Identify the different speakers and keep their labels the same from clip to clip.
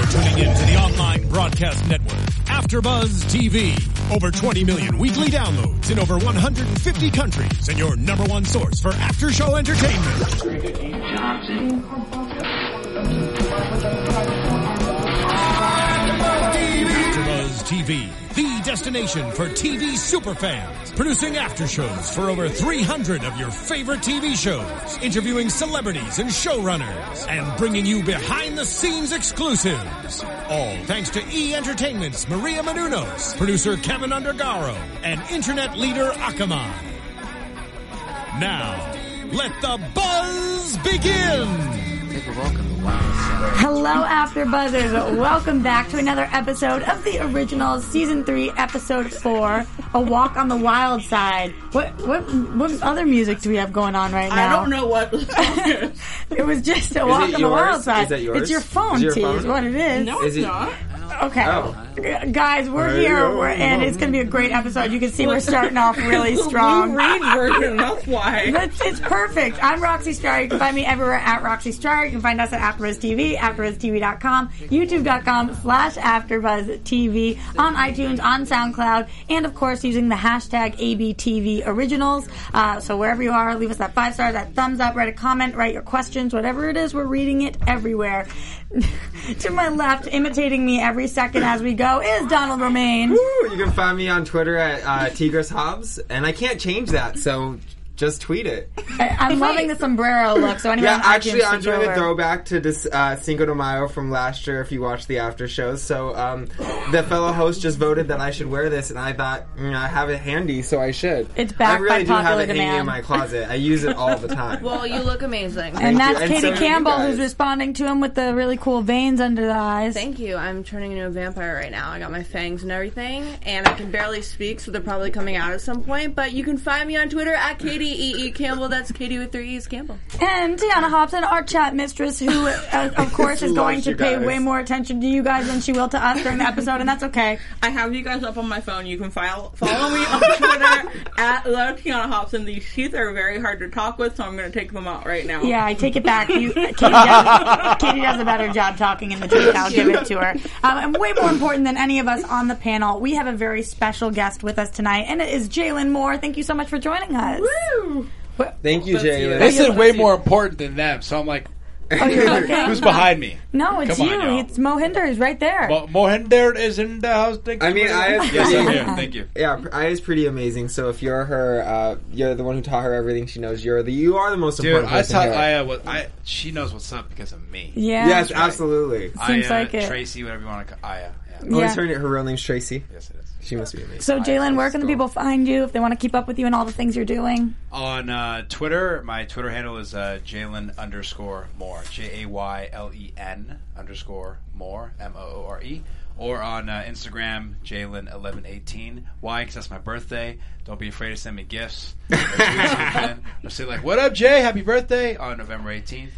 Speaker 1: tuning in to the online broadcast network, AfterBuzz TV. Over 20 million weekly downloads in over 150 countries, and your number one source for after-show entertainment. AfterBuzz TV, the destination for TV superfans. Producing aftershows for over 300 of your favorite TV shows. Interviewing celebrities and showrunners. And bringing you behind-the-scenes exclusives. All thanks to E! Entertainment's Maria Menounos, producer Kevin Undergaro, and internet leader Akamai. Now, let the buzz begin!
Speaker 2: Hello, AfterBuzzers. Welcome back to another episode of the original Season 3, Episode 4, A Walk on the Wild Side. What other music do we have going on right now?
Speaker 3: I don't know what.
Speaker 2: It was just A Walk on the Wild Side.
Speaker 4: Is that yours?
Speaker 2: It's your phone, T, is what it is.
Speaker 3: No, it's not.
Speaker 2: Okay. Guys, we're here, and it's going to be a great episode. You can see we're starting off really strong.
Speaker 3: We read version, that's why.
Speaker 2: It's perfect. I'm Roxy Star. You can find me everywhere at Roxy Star. You can find us at AfterBuzz TV, AfterBuzzTV.com, YouTube.com/AfterBuzzTV, on iTunes, on SoundCloud, and of course using the hashtag ABTV Originals. So wherever you are, leave us that 5 stars, that thumbs up, write a comment, write your questions, whatever it is, we're reading it everywhere. To my left, imitating me every second as we go, is Donald Romaine.
Speaker 4: Woo! You can find me on Twitter at Tigris Hobbs, and I can't change that, so just tweet it.
Speaker 2: I'm loving the sombrero look, so anyone on
Speaker 4: actually,
Speaker 2: iTunes
Speaker 4: I'm doing a
Speaker 2: over.
Speaker 4: throwback to this Cinco de Mayo from last year if you watched the after shows. So the fellow host just voted that I should wear this, and I thought, I have it handy, so I should.
Speaker 2: It's back
Speaker 4: I really
Speaker 2: by
Speaker 4: do have
Speaker 2: popular
Speaker 4: it hanging
Speaker 2: demand.
Speaker 4: in my closet. I use it all the time.
Speaker 3: Well, you look amazing.
Speaker 2: And that's
Speaker 4: you. And
Speaker 2: Katie
Speaker 4: so do you
Speaker 2: Campbell
Speaker 4: guys.
Speaker 2: who's responding to him with the really cool veins under the eyes.
Speaker 3: Thank you. I'm turning into a vampire right now. I got my fangs and everything, and I can barely speak, so they're probably coming out at some point. But you can find me on Twitter at Katie E.E. Campbell. That's Katie with 3 E's Campbell.
Speaker 2: And Tiana Hobson, our chat mistress, who, of course, is going to pay way more attention to you guys than she will to us during the episode, and that's okay.
Speaker 5: I have you guys up on my phone. You can follow me on Twitter at Tiana Hobson. These teeth are very hard to talk with, so I'm going to take them out right now.
Speaker 2: Yeah, I take it back. Katie does a better job talking in the truth. I'll give it to her. And way more important than any of us on the panel, we have a very special guest with us tonight, and it is Jalen Moore. Thank you so much for joining us.
Speaker 5: Woo!
Speaker 4: Thank you, Jalen.
Speaker 6: They said way more important than them, so I'm like,
Speaker 2: You're looking?
Speaker 6: who's behind me?
Speaker 2: No, it's
Speaker 6: Come on,
Speaker 2: you.
Speaker 6: y'all.
Speaker 2: It's Mohinder. He's right there.
Speaker 6: Mohinder is in the house.
Speaker 4: I mean,
Speaker 6: Yes, I'm here. Thank you.
Speaker 4: Yeah, Aya is pretty amazing. So if you're her, you're the one who taught her everything she knows. You are the most
Speaker 6: Dude,
Speaker 4: important
Speaker 6: I
Speaker 4: person
Speaker 6: taught
Speaker 4: here.
Speaker 6: Aya she knows what's up because of me.
Speaker 2: Yeah.
Speaker 4: Yes, absolutely.
Speaker 2: Seems
Speaker 6: Aya,
Speaker 2: like it.
Speaker 6: Tracy, whatever you want to call Aya. Yeah.
Speaker 4: Oh,
Speaker 2: Yeah.
Speaker 4: it's her real name's Tracy.
Speaker 6: Yes, it is.
Speaker 4: She must be amazing.
Speaker 2: So, Jalen, where can the
Speaker 4: Cool.
Speaker 2: people find you if they want to keep up with you and all the things you're doing?
Speaker 6: On Twitter, my Twitter handle is Jalen _Moore. JAYLEN _Moore. MOORE. Or on Instagram, Jalen1118. Why? Because that's my birthday. Don't be afraid to send me gifts. I'll say like, "What up, Jay? Happy birthday!" on November 18th.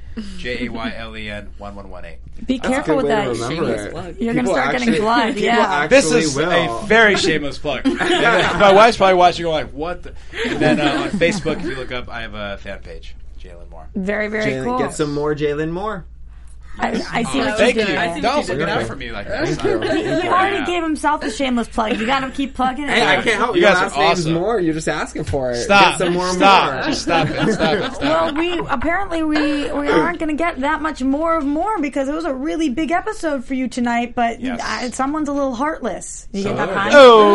Speaker 6: JAYLEN1118.
Speaker 2: Be careful with that. You're going to start getting blood. Yeah.
Speaker 6: This is a very shameless plug. My wife's probably watching, going like, "What?" And then on Facebook, if you look up, I have a fan page, Jalen Moore.
Speaker 2: Very, very
Speaker 4: Jalen,
Speaker 2: cool.
Speaker 4: get some more Jalen Moore.
Speaker 2: I see what
Speaker 6: Thank
Speaker 2: you
Speaker 6: you.
Speaker 2: did.
Speaker 5: I see what
Speaker 6: Don't
Speaker 5: you
Speaker 6: look
Speaker 5: did
Speaker 6: it out
Speaker 5: there.
Speaker 6: for me like
Speaker 4: Thank
Speaker 6: that.
Speaker 4: you.
Speaker 2: He already gave himself a shameless plug. You got to keep plugging it.
Speaker 4: Hey, I can't help
Speaker 6: You
Speaker 4: Your
Speaker 6: guys
Speaker 4: last
Speaker 6: are
Speaker 4: name's
Speaker 6: awesome.
Speaker 4: Moore. You're just asking for it.
Speaker 6: Stop.
Speaker 4: Get some more
Speaker 6: Stop.
Speaker 4: Moore.
Speaker 6: Just stop it. Stop it. Stop
Speaker 2: Well,
Speaker 6: it.
Speaker 2: we aren't going to get that much more of more because it was a really big episode for you tonight. But
Speaker 6: Yes.
Speaker 2: someone's a little heartless. You get that pun?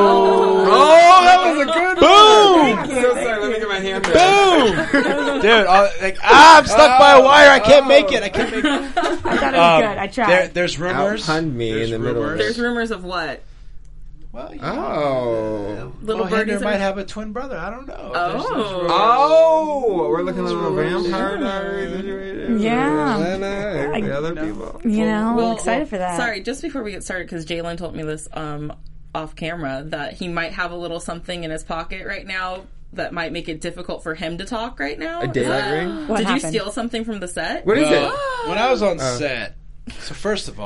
Speaker 6: Oh, that was a good boom.
Speaker 4: I'm so sorry. Let me get my hand there.
Speaker 6: Boom, dude! I'm stuck by a wire. I can't make it.
Speaker 2: I thought it was good. I tried.
Speaker 6: There's rumors.
Speaker 4: Outpunned me in the middle of
Speaker 5: There's
Speaker 4: it.
Speaker 5: rumors of what?
Speaker 6: Well,
Speaker 5: Little birdies
Speaker 6: might have a twin brother. I don't know.
Speaker 5: Oh.
Speaker 4: Oh, we're looking at a little vampire diary situation.
Speaker 2: Yeah.
Speaker 4: The other people.
Speaker 2: You know, I'm excited for that.
Speaker 5: Sorry, just before we get started, because Jalen told me this off camera, that he might have a little something in his pocket right now that might make it difficult for him to talk right now.
Speaker 4: A daylight ring?
Speaker 2: What
Speaker 5: Did
Speaker 2: happened?
Speaker 5: you steal something from the set?
Speaker 4: What is it?
Speaker 6: When I was on set, so first of all,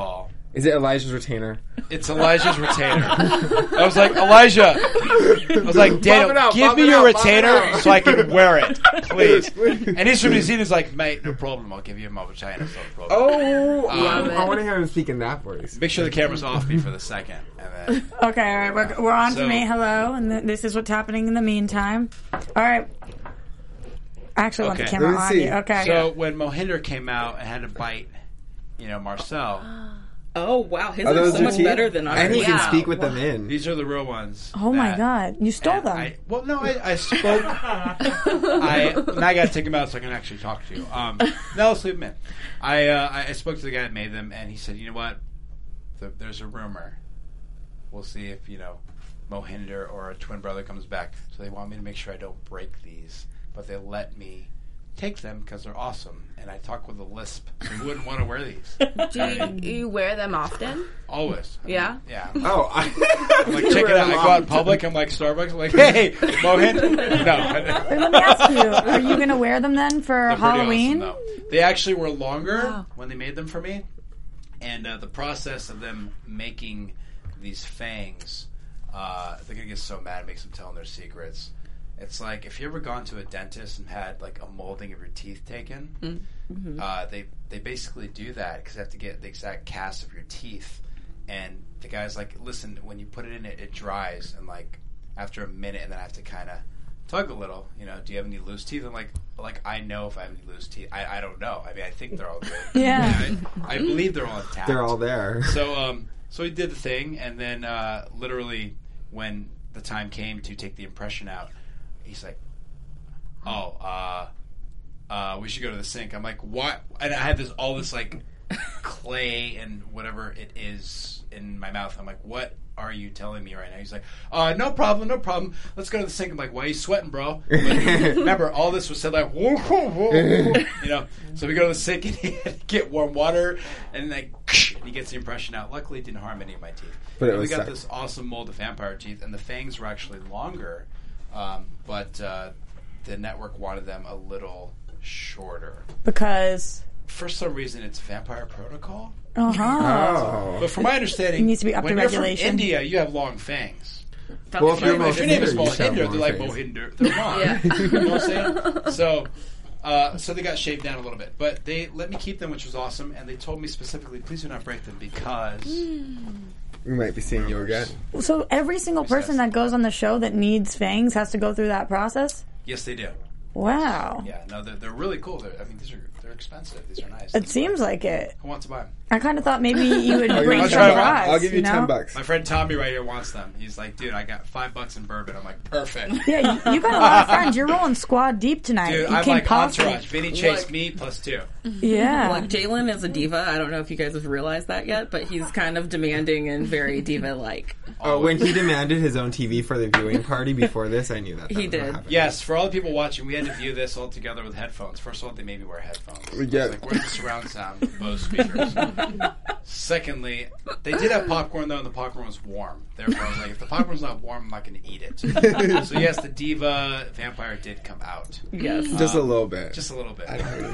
Speaker 4: Is it Elijah's retainer?
Speaker 6: It's Elijah's retainer. I was like, Elijah. I was like, Daniel, give me your retainer so I can wear it, please. And he's from New Zealand. He's like, mate, no problem. I'll give you my vagina. No problem.
Speaker 4: Oh, I want to hear him speak in that voice.
Speaker 6: Make sure the camera's off me for the second. And then,
Speaker 2: Okay, all right, we're on to me. Hello, and this is what's happening in the meantime. All right. I actually want the camera
Speaker 4: Let me
Speaker 2: on
Speaker 4: see.
Speaker 2: you. Okay.
Speaker 6: so when Mohinder came out and had to bite, Marcel.
Speaker 5: Oh wow, his
Speaker 4: Are
Speaker 5: is
Speaker 4: those
Speaker 5: so
Speaker 4: your
Speaker 5: much
Speaker 4: teeth?
Speaker 5: better than ours.
Speaker 4: And he can
Speaker 3: Yeah.
Speaker 4: speak with them in.
Speaker 6: These are the real ones.
Speaker 2: Oh my
Speaker 6: that-
Speaker 2: God, you stole them.
Speaker 6: I spoke. Now I got to take them out so I can actually talk to you. No, let's leave them in. I spoke to the guy that made them, and he said, "You know what? There's a rumor. We'll see if Mohinder or a twin brother comes back. So they want me to make sure I don't break these, but they let me take them because they're awesome. And I talk with a lisp, so you wouldn't want to wear these.
Speaker 3: Do you wear them often?
Speaker 6: Always.
Speaker 3: Yeah?
Speaker 6: Yeah.
Speaker 4: Oh,
Speaker 6: I'm like, check it out. I go out in public. I'm like Starbucks. I'm like, hey, Mohinder. No.
Speaker 2: Wait, let me ask you: are you going to wear them then for
Speaker 6: They're pretty
Speaker 2: Halloween?
Speaker 6: awesome, though. They actually were longer when they made them for me, and the process of them making these fangs, they're gonna get so mad. It makes them tell them their secrets. It's like if you ever gone to a dentist and had like a molding of your teeth taken, they basically do that because they have to get the exact cast of your teeth. And the guy's like, listen, when you put it in, it dries, and like after a minute, and then I have to kind of tug a little. Do you have any loose teeth? I'm like I know if I have any loose teeth. I don't know. I mean, I think they're all good.
Speaker 2: Yeah.
Speaker 6: I believe they're all intact.
Speaker 4: they're all there.
Speaker 6: So he did the thing, and then literally when the time came to take the impression out, he's like, we should go to the sink. I'm like, what? And I had all this like clay and whatever it is in my mouth. I'm like, what are you telling me right now? He's like, no problem. Let's go to the sink. I'm like, why are you sweating, bro? But remember, all this was said like, whoa, whoa, whoa. So we go to the sink and he had to get warm water, and like, he gets the impression out. Luckily, it didn't harm any of my teeth.
Speaker 4: But
Speaker 6: we got this awesome mold of vampire teeth, and the fangs were actually longer, but the network wanted them a little shorter.
Speaker 2: Because
Speaker 6: For some reason, it's Vampire Protocol.
Speaker 4: Oh.
Speaker 6: But from my understanding,
Speaker 2: It needs to be up to
Speaker 6: when
Speaker 2: regulation.
Speaker 6: You're from India, you have long fangs.
Speaker 4: Well, if you're
Speaker 6: If your name is
Speaker 4: Mohinder, you should have
Speaker 6: Mohinder,
Speaker 4: long
Speaker 6: they're like
Speaker 4: fangs.
Speaker 6: Mohinder. They're long.
Speaker 3: Yeah.
Speaker 6: You know what I'm saying? So they got shaved down a little bit. But they let me keep them, which was awesome. And they told me specifically, please do not break them because...
Speaker 4: We might be seeing you again.
Speaker 2: So every single person that goes on the show that needs fangs has to go through that process?
Speaker 6: Yes, they do.
Speaker 2: Wow.
Speaker 6: Yeah, no, they're really cool. They're expensive. These are nice.
Speaker 2: It seems like it.
Speaker 6: Who wants to buy them?
Speaker 2: I kind of thought maybe you would bring
Speaker 6: I'll
Speaker 2: some
Speaker 6: try
Speaker 2: for
Speaker 6: one.
Speaker 2: us.
Speaker 4: I'll give you
Speaker 2: know?
Speaker 4: $10.
Speaker 6: My friend Tommy right here wants them. He's like, dude, I got $5 in bourbon. I'm like, perfect.
Speaker 2: Yeah, you got a lot of friends. You're rolling squad deep tonight.
Speaker 6: Dude,
Speaker 2: you
Speaker 6: I'm
Speaker 2: came
Speaker 6: like
Speaker 2: posse.
Speaker 6: entourage. Vinny chased
Speaker 5: Look.
Speaker 6: me +2.
Speaker 2: Yeah.
Speaker 5: Like Jalen is a diva. I don't know if you guys have realized that yet, but he's kind of demanding and very diva-like.
Speaker 4: Oh, when he demanded his own TV for the viewing party before this, I knew that.
Speaker 5: He
Speaker 4: was
Speaker 5: did.
Speaker 4: what happened.
Speaker 6: Yes, for all the people watching, we had to view this all together with headphones. First of all, they made me wear headphones.
Speaker 4: Yeah.
Speaker 6: I was like, where's the surround sound with Bose speakers? Secondly, they did have popcorn, though, and the popcorn was warm. Therefore, I was like, if the popcorn's not warm, I'm not going to eat it. So, yes, the diva vampire did come out.
Speaker 5: Yes.
Speaker 4: Just a little bit.
Speaker 6: Just a little bit.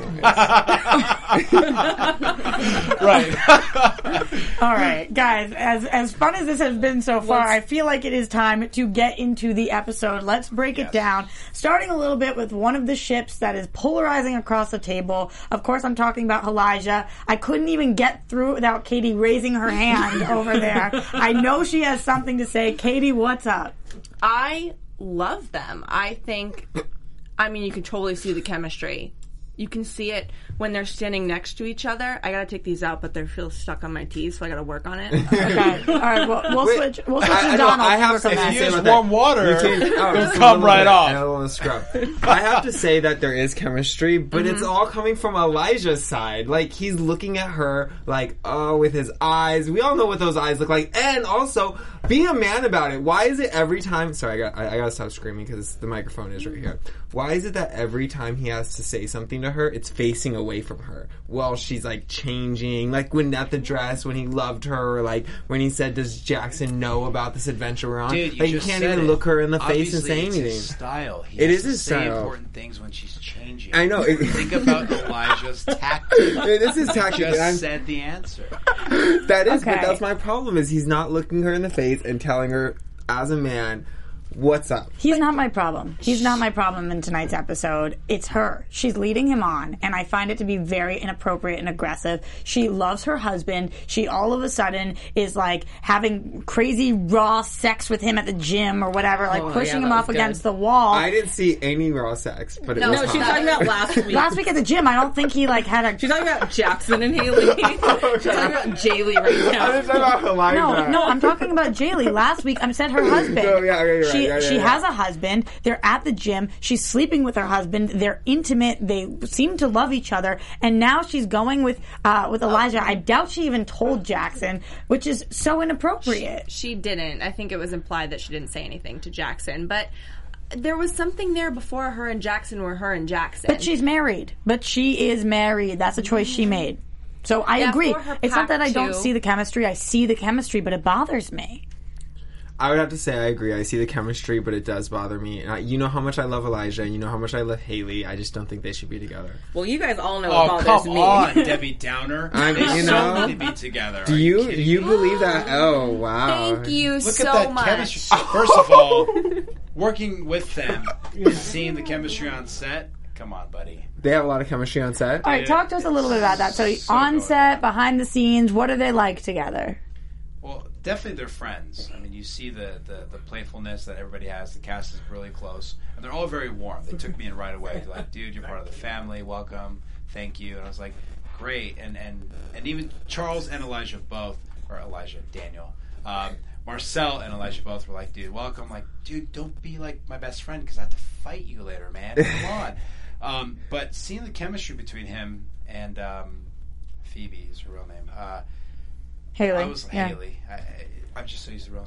Speaker 2: Right. All right, guys, as fun as this has been so far, I feel like it is time to get into the episode. Let's break it down, starting a little bit with one of the ships that is polarizing across the table. Of course, I'm talking about Elijah. I couldn't even get through it without Katie raising her hand over there. I know she has something to say. Katie, what's up?
Speaker 3: I love them. I think, you can totally see the chemistry. You can see it when they're standing next to each other. I gotta take these out, but they feel stuck on my teeth, so I gotta work on it.
Speaker 2: Okay. All right, we'll switch. We'll switch
Speaker 4: I
Speaker 2: to
Speaker 4: know,
Speaker 2: Donald.
Speaker 4: I have
Speaker 2: Work on
Speaker 4: something
Speaker 2: that.
Speaker 4: to say
Speaker 6: Use
Speaker 4: about that.
Speaker 6: warm water.
Speaker 4: It'll
Speaker 6: It'll come right off.
Speaker 4: And a little scrub. I have to say that there is chemistry, but it's all coming from Elijah's side. Like, he's looking at her, like, with his eyes. We all know what those eyes look like. And also, be a man about it. Why is it every time... Sorry, I gotta stop screaming because the microphone is right here. Why is it that every time he has to say something to her, it's facing away from her. Well, she's like changing, like when at the dress, when he loved her, or like when he said, "Does Jackson know about this adventure we're on?"
Speaker 6: Dude,
Speaker 4: like, you can't even look her in the face and say
Speaker 6: it's
Speaker 4: anything.
Speaker 6: His style. He
Speaker 4: It
Speaker 6: has
Speaker 4: is
Speaker 6: to
Speaker 4: his
Speaker 6: say
Speaker 4: style.
Speaker 6: important things when she's changing.
Speaker 4: I know.
Speaker 6: Think about Elijah's tactic.
Speaker 4: This is tactic.
Speaker 6: Just
Speaker 4: I'm-
Speaker 6: said the answer.
Speaker 4: That is, but
Speaker 2: Okay.
Speaker 4: that's my problem. Is he's not looking her in the face and telling her as a man, what's up?
Speaker 2: He's not my problem. He's not my problem in tonight's episode. It's her. She's leading him on, and I find it to be very inappropriate and aggressive. She loves her husband. She all of a sudden is like having crazy raw sex with him at the gym or whatever, like pushing
Speaker 5: yeah,
Speaker 2: him
Speaker 5: that
Speaker 2: up
Speaker 5: was
Speaker 2: against
Speaker 5: good.
Speaker 2: the wall.
Speaker 4: I didn't see any raw sex, but it was
Speaker 5: No,
Speaker 4: hot.
Speaker 5: she's talking about last week.
Speaker 2: Last week at the gym, I don't think he like had a.
Speaker 5: She's talking about Jackson and Haley. She's talking about Jaylee right
Speaker 4: I
Speaker 5: now.
Speaker 4: was talking about Elijah.
Speaker 2: No, I'm talking about Jaylee. Last week, I said her husband.
Speaker 4: No, yeah, you're right,
Speaker 2: She
Speaker 4: yeah,
Speaker 2: she
Speaker 4: yeah.
Speaker 2: has a husband. They're at the gym. She's sleeping with her husband. They're intimate. They seem to love each other. And now she's going with Elijah. I doubt she even told Jackson, which is so inappropriate.
Speaker 3: She didn't. I think it was implied that she didn't say anything to Jackson, but there was something there before her and Jackson were her and Jackson.
Speaker 2: But she's married. But she is married. That's a choice she made. So I
Speaker 3: Yeah,
Speaker 2: agree.
Speaker 3: for her
Speaker 2: It's not that I
Speaker 3: pact,
Speaker 2: don't
Speaker 3: too.
Speaker 2: see the chemistry. I see the chemistry, but it bothers me.
Speaker 4: I would have to say I agree. I see the chemistry, but it does bother me. You know how much I love Elijah, and you know how much I love Haley. I just don't think they should be together.
Speaker 5: Well, you guys all know
Speaker 6: Oh,
Speaker 5: what bothers
Speaker 6: come
Speaker 5: me.
Speaker 6: on, Debbie Downer.
Speaker 4: I'm-
Speaker 6: They
Speaker 4: you
Speaker 6: so
Speaker 4: know-
Speaker 6: need to be together.
Speaker 4: Do
Speaker 6: Are
Speaker 4: you
Speaker 6: kidding
Speaker 4: you
Speaker 6: me?
Speaker 4: believe that? Oh wow!
Speaker 3: Thank you
Speaker 6: Look
Speaker 3: so
Speaker 6: at that
Speaker 3: much.
Speaker 6: chemistry. First of all, working with them and seeing the chemistry on set. Come on, buddy.
Speaker 4: They have a lot of chemistry on set.
Speaker 2: All right, talk to us a little bit about that. So, on
Speaker 6: good.
Speaker 2: set, behind the scenes, what are they like together?
Speaker 6: Well, definitely they're friends. I mean, you see the playfulness that everybody has. The cast is really close. And they're all very warm. They took me in right away. They're like, dude, you're part of the family. Welcome. Thank you. And I was like, great. And even Charles and Elijah both, or Elijah, Daniel, Marcel and Elijah both were like, dude, welcome. Like, dude, don't be like my best friend because I have to fight you later, man. Come on. But seeing the chemistry between him and Phoebe is her real name.
Speaker 2: Haley.
Speaker 6: I was
Speaker 2: yeah.
Speaker 6: Haley. I'm just so used to the roles.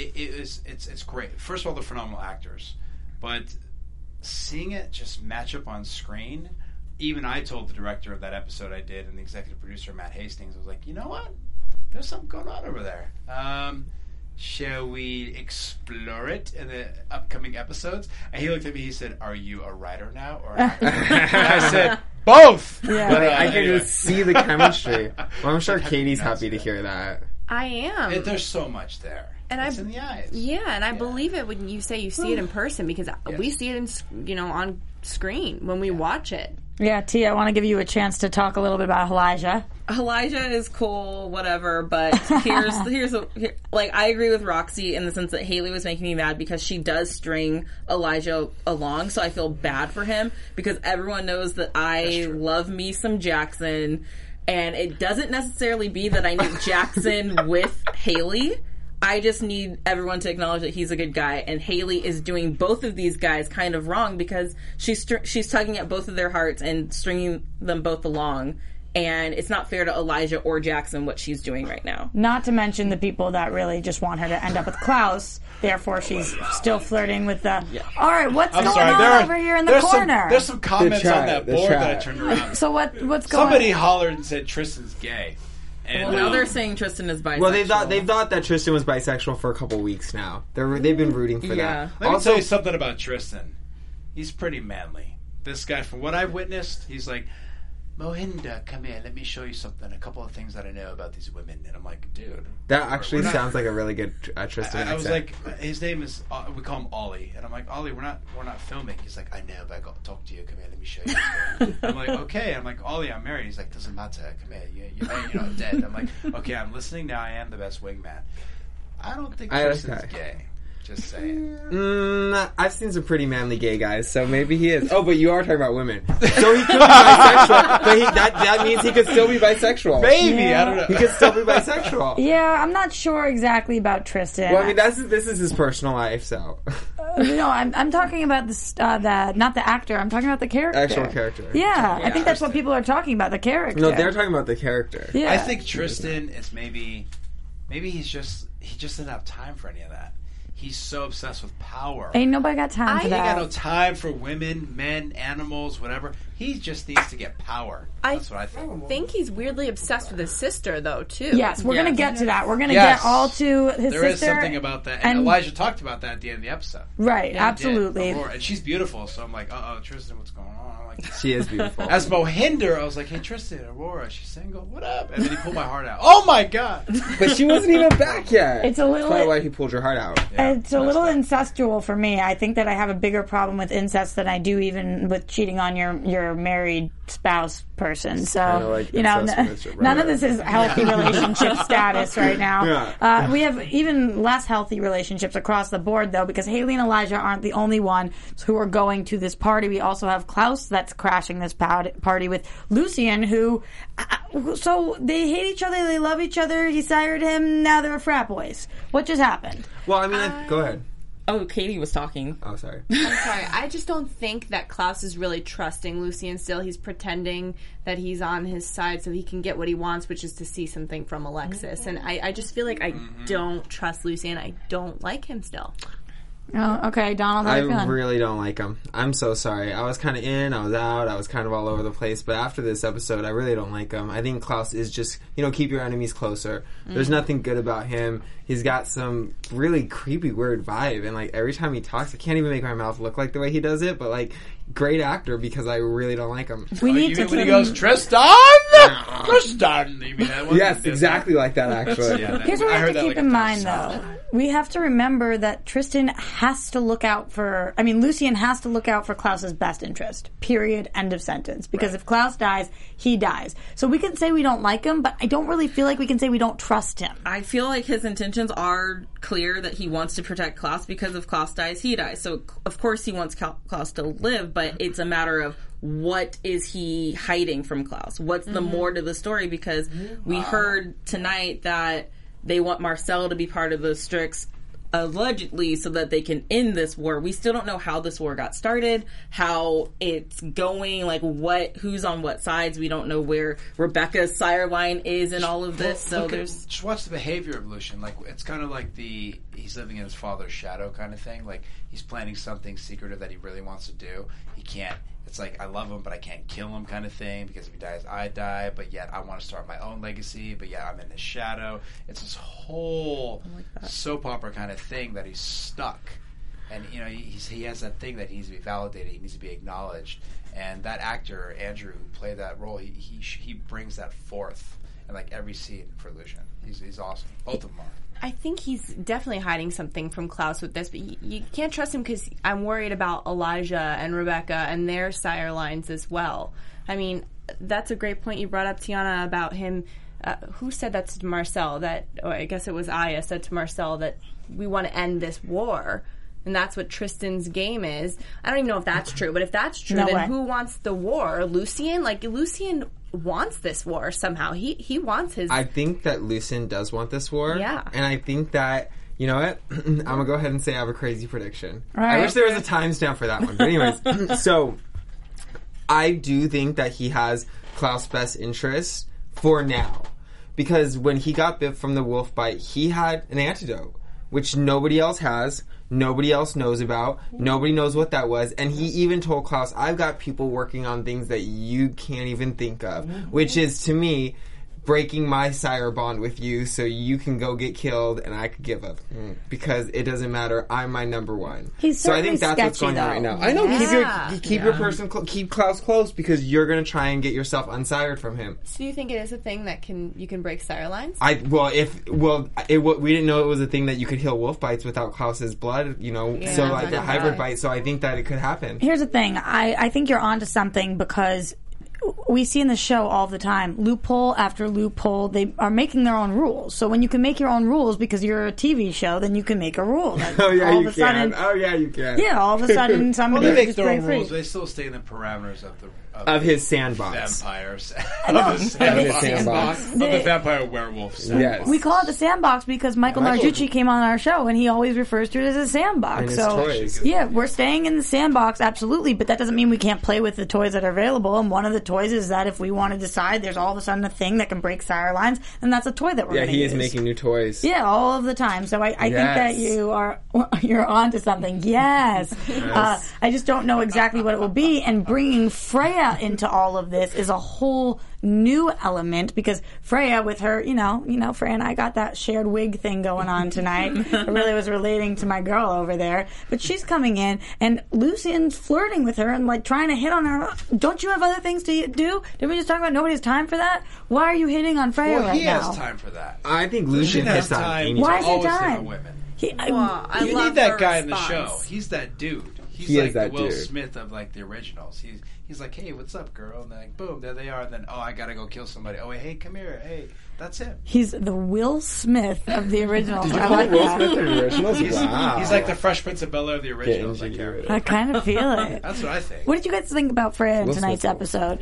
Speaker 6: It's great. First of all, they're phenomenal actors, but seeing it just match up on screen. Even I told the director of that episode I did, and the executive producer Matt Hastings, I was like, you know what? There's something going on over there. Shall we explore it in the upcoming episodes? And he looked at me. He said, "Are you a writer now or an actor?" And I said, "Both."
Speaker 2: Yeah.
Speaker 4: But I can
Speaker 6: anyway.
Speaker 4: just see the chemistry. Well, I'm sure Katie's happy to hear that.
Speaker 3: I am.
Speaker 6: There's so much there.
Speaker 3: And
Speaker 6: it's
Speaker 3: I-
Speaker 6: in the eyes.
Speaker 3: Yeah, and I believe it when you say you see it in person because we see it on screen when we watch it.
Speaker 2: Yeah, T, I want to give you a chance to talk a little bit about Elijah.
Speaker 5: Elijah is cool, whatever, but like I agree with Roxy in the sense that Haley was making me mad because she does string Elijah along, so I feel bad for him because everyone knows that I love me some Jackson, and it doesn't necessarily be that I need Jackson with Haley. I just need everyone to acknowledge that he's a good guy, and Haley is doing both of these guys kind of wrong because she's tugging at both of their hearts and stringing them both along, and it's not fair to Elijah or Jackson what she's doing right now.
Speaker 2: Not to mention the people that really just want her to end up with Klaus. Therefore, she's still flirting with the. All right, what's
Speaker 6: I'm
Speaker 2: going
Speaker 6: sorry.
Speaker 2: on over here in the corner?
Speaker 6: There's some comments
Speaker 4: chat,
Speaker 6: on that
Speaker 4: the
Speaker 6: board that I
Speaker 4: chat.
Speaker 6: turned around.
Speaker 2: So what's going?
Speaker 6: Somebody hollered and said Tristan's gay. And,
Speaker 5: Well, now they're saying Tristan is bisexual.
Speaker 4: Well, they've thought that Tristan was bisexual for a couple weeks now. They've been rooting for
Speaker 5: Yeah.
Speaker 4: that.
Speaker 6: Let me
Speaker 4: Also,
Speaker 6: tell you something about Tristan. He's pretty manly. This guy, from what I've witnessed, he's like, Mohinda, come here. Let me show you something. A couple of things that I know about these women. And I'm like, dude.
Speaker 4: that actually
Speaker 6: we're not-
Speaker 4: sounds like a really good Tristan.
Speaker 6: I was
Speaker 4: accent.
Speaker 6: like, his name is, we call him Ollie. And I'm like, Ollie, we're not filming. He's like, I know, but I got to talk to you. Come here, let me show you something. I'm like, okay. I'm like, Ollie, I'm married. He's like, doesn't matter. Come here. You're married, you're not dead. I'm like, okay, I'm listening now. I am the best wingman. I don't think Tristan's gay. Just saying.
Speaker 4: I've seen some pretty manly gay guys, so maybe he is. Oh, but you are talking about women, so he could be bisexual. But that means he could still be bisexual.
Speaker 6: Maybe.
Speaker 2: Yeah.
Speaker 6: I don't know.
Speaker 4: He could still be bisexual.
Speaker 2: Yeah, I'm not sure exactly about Tristan.
Speaker 4: Well, I mean, this is his personal life, so
Speaker 2: No, I'm talking about not the actor. I'm talking about the character.
Speaker 4: actual character.
Speaker 2: Yeah, I think that's what people are talking about, the character.
Speaker 4: No, they're talking about the character.
Speaker 2: Yeah.
Speaker 6: I think Tristan is maybe he just doesn't have time for any of that. He's so obsessed with power.
Speaker 2: Ain't nobody got time for
Speaker 6: He ain't got no
Speaker 2: that.
Speaker 6: time for women, men, animals, whatever. He just needs to get power. That's what I think.
Speaker 3: I think he's weirdly obsessed with his sister, though, too.
Speaker 2: Yes, we're going to get to that. We're going to
Speaker 6: Yes.
Speaker 2: get all to his sister.
Speaker 6: There is something about that. And Elijah talked about that at the end of the episode.
Speaker 2: Right,
Speaker 6: Yeah, he
Speaker 2: absolutely.
Speaker 6: did. And she's beautiful, so I'm like, Tristan, what's going on? I'm like,
Speaker 4: She is beautiful.
Speaker 6: as Mohinder, I was like, hey, Tristan, Aurora, she's single. What up? And then he pulled my heart out. Oh, my God.
Speaker 4: But she wasn't even back yet.
Speaker 2: It's a little-
Speaker 4: That's probably why he pulled your heart out.
Speaker 6: Yeah,
Speaker 2: It's a little
Speaker 6: messed up.
Speaker 2: incestual for me. I think that I have a bigger problem with incest than I do even with cheating on your married spouse person. So,
Speaker 4: kinda like
Speaker 2: you know,
Speaker 4: incest when it's your
Speaker 2: none of
Speaker 4: brother.
Speaker 2: this is healthy relationship status right now.
Speaker 4: Yeah.
Speaker 2: We have even less healthy relationships across the board, though, because Haley and Elijah aren't the only one who are going to this party. We also have Klaus that's crashing this party with Lucien, who, so they hate each other, they love each other, he sired him, now they're frat boys. What just happened?
Speaker 4: Well, I mean, go ahead.
Speaker 5: Oh, Katie was talking.
Speaker 4: Oh, sorry.
Speaker 3: I'm sorry. I just don't think that Klaus is really trusting Lucien still. He's pretending that he's on his side so he can get what he wants, which is to see something from Alexis. And I just feel like I don't trust Lucien. I don't like him still.
Speaker 2: Oh, okay, Donald, how
Speaker 4: I
Speaker 2: are you feeling?
Speaker 4: really don't like him. I'm so sorry. I was kind of in, I was out, I was kind of all over the place. But after this episode, I really don't like him. I think Klaus is just, keep your enemies closer. There's nothing good about him. He's got some really creepy, weird vibe. And, every time he talks, I can't even make my mouth look like the way he does it. But, great actor because I really don't like him.
Speaker 2: We need
Speaker 6: You
Speaker 2: to
Speaker 6: mean when he
Speaker 2: keep
Speaker 6: goes, Tristan! Tristan! You mean that one?
Speaker 4: Yes, exactly like that, actually.
Speaker 6: Yeah,
Speaker 2: Here's what we
Speaker 6: I
Speaker 2: have
Speaker 6: heard
Speaker 2: to
Speaker 6: that
Speaker 2: keep
Speaker 6: like
Speaker 2: in
Speaker 6: a
Speaker 2: mind,
Speaker 6: thousand
Speaker 2: though.
Speaker 6: times.
Speaker 2: We have to remember that Tristan has to look out for... I mean, Lucien has to look out for Klaus's best interest. Period. End of sentence. Because if Klaus dies, he dies. So we can say we don't like him, but I don't really feel like we can say we don't trust him.
Speaker 5: I feel like his intentions are clear that he wants to protect Klaus because if Klaus dies, he dies. So, of course, he wants Klaus to live, but it's a matter of what is he hiding from Klaus? What's the more to the story? Because we heard tonight that they want Marcel to be part of the Strix allegedly so that they can end this war. We still don't know how this war got started, how it's going, who's on what sides. We don't know where Rebecca's sire line is in all of this. So there's
Speaker 6: just watch the behavior of Lucien. It's kind of like he's living in his father's shadow kind of thing. He's planning something secretive that he really wants to do. He can't. It's like, I love him, but I can't kill him kind of thing, because if he dies, I die, but yet I want to start my own legacy, but yet I'm in his shadow. It's this whole soap opera kind of thing that he's stuck. And, he has that thing that he needs to be validated, he needs to be acknowledged. And that actor, Andrew, who played that role, he brings that forth in, every scene for Lucien. He's awesome. Both of them are.
Speaker 3: I think he's definitely hiding something from Klaus with this, but you can't trust him because I'm worried about Elijah and Rebecca and their sire lines as well. I mean, that's a great point you brought up, Tiana, about him. Who said that to Marcel? I guess it was Aya said to Marcel that we want to end this war. And that's what Tristan's game is. I don't even know if that's true, but if that's true, then who wants the war? Lucien? Lucien wants this war somehow. He wants his...
Speaker 4: I think that Lucien does want this war.
Speaker 3: Yeah.
Speaker 4: And I think that, you know what? I'm going to go ahead and say I have a crazy prediction.
Speaker 2: Right.
Speaker 4: I wish there was a timestamp for that one. But anyways, so I do think that he has Klaus' best interest for now. Because when he got bit from the wolf bite, he had an antidote, which nobody else has. Nobody else knows about. Nobody knows what that was. And he even told Klaus, I've got people working on things that you can't even think of. Which is, to me, breaking my sire bond with you so you can go get killed and I could give up. Because it doesn't matter. I'm my number one.
Speaker 2: He's
Speaker 4: so I think that's what's
Speaker 2: sketchy,
Speaker 4: going on right
Speaker 2: though.
Speaker 4: now. I know.
Speaker 3: Yeah.
Speaker 4: Keep your person, keep Klaus close because you're going to try and get yourself unsired from him.
Speaker 3: So you think it is a thing that you can break sire lines?
Speaker 4: We didn't know it was a thing that you could heal wolf bites without Klaus's blood, so the hybrid bite. So I think that it could happen.
Speaker 2: Here's the thing. I think you're onto something because we see in the show all the time, loophole after loophole, they are making their own rules. So when you can make your own rules because you're a TV show, then you can make a rule.
Speaker 4: Oh yeah,
Speaker 2: all
Speaker 4: you
Speaker 2: of a sudden,
Speaker 4: can. Oh yeah, you can.
Speaker 2: Yeah, all of a sudden somebody
Speaker 6: Well, they make
Speaker 2: just
Speaker 6: their
Speaker 2: break
Speaker 6: own
Speaker 2: free.
Speaker 6: rules. They still stay in the parameters
Speaker 4: Of his sandbox.
Speaker 6: vampires.
Speaker 2: Of
Speaker 4: his sandbox.
Speaker 6: Of the vampire werewolves.
Speaker 4: Yes.
Speaker 2: We call it the sandbox because Michael Narducci came on our show and he always refers to it as a sandbox.
Speaker 4: And his
Speaker 2: So
Speaker 4: toys.
Speaker 2: yeah, we're staying in the sandbox, absolutely, but that doesn't mean we can't play with the toys that are available. And one of the toys is that if we want to decide there's all of a sudden a thing that can break sire lines, then that's a toy that we're
Speaker 4: Yeah,
Speaker 2: going to
Speaker 4: he
Speaker 2: use.
Speaker 4: is making new toys.
Speaker 2: Yeah, all of the time. So I think that you're onto something. Yes. I just don't know exactly what it will be. And bringing Freya Freya into all of this is a whole new element because Freya with her, you know, Freya and I got that shared wig thing going on tonight. I really was relating to my girl over there. But she's coming in and Lucien's flirting with her and like trying to hit on her. Don't you have other things to do? Didn't we just talk about nobody has time for that? Why are you hitting on Freya right
Speaker 6: he
Speaker 2: now?
Speaker 6: has time for that.
Speaker 4: I think Lucien hits on
Speaker 6: time.
Speaker 4: Amy.
Speaker 2: Why is he
Speaker 6: Always hit
Speaker 2: done?
Speaker 6: on women.
Speaker 3: I
Speaker 6: You
Speaker 3: love
Speaker 6: need that
Speaker 3: her
Speaker 6: guy in the
Speaker 3: response.
Speaker 6: show. He's that dude. He's
Speaker 4: He is
Speaker 6: like
Speaker 4: that
Speaker 6: the Will
Speaker 4: dude.
Speaker 6: Smith of like the originals. He's like, hey, what's up, girl? And then like, boom, there they are. And then, oh, I gotta go kill somebody. Oh, wait, hey, come here. Hey, that's him.
Speaker 2: He's the Will Smith of the originals.
Speaker 4: Did you
Speaker 2: I
Speaker 4: call
Speaker 2: like
Speaker 4: Will
Speaker 2: that.
Speaker 4: Smith in the originals?
Speaker 6: He's
Speaker 4: Wow.
Speaker 6: like the Fresh Prince of Bel-Air of the originals.
Speaker 4: Getting
Speaker 6: Like,
Speaker 4: jiggy with
Speaker 2: I
Speaker 4: it.
Speaker 2: kind of feel it.
Speaker 6: that's what I think.
Speaker 2: What did you guys think about Freya in
Speaker 4: Will
Speaker 2: tonight's
Speaker 4: Smith.
Speaker 2: episode?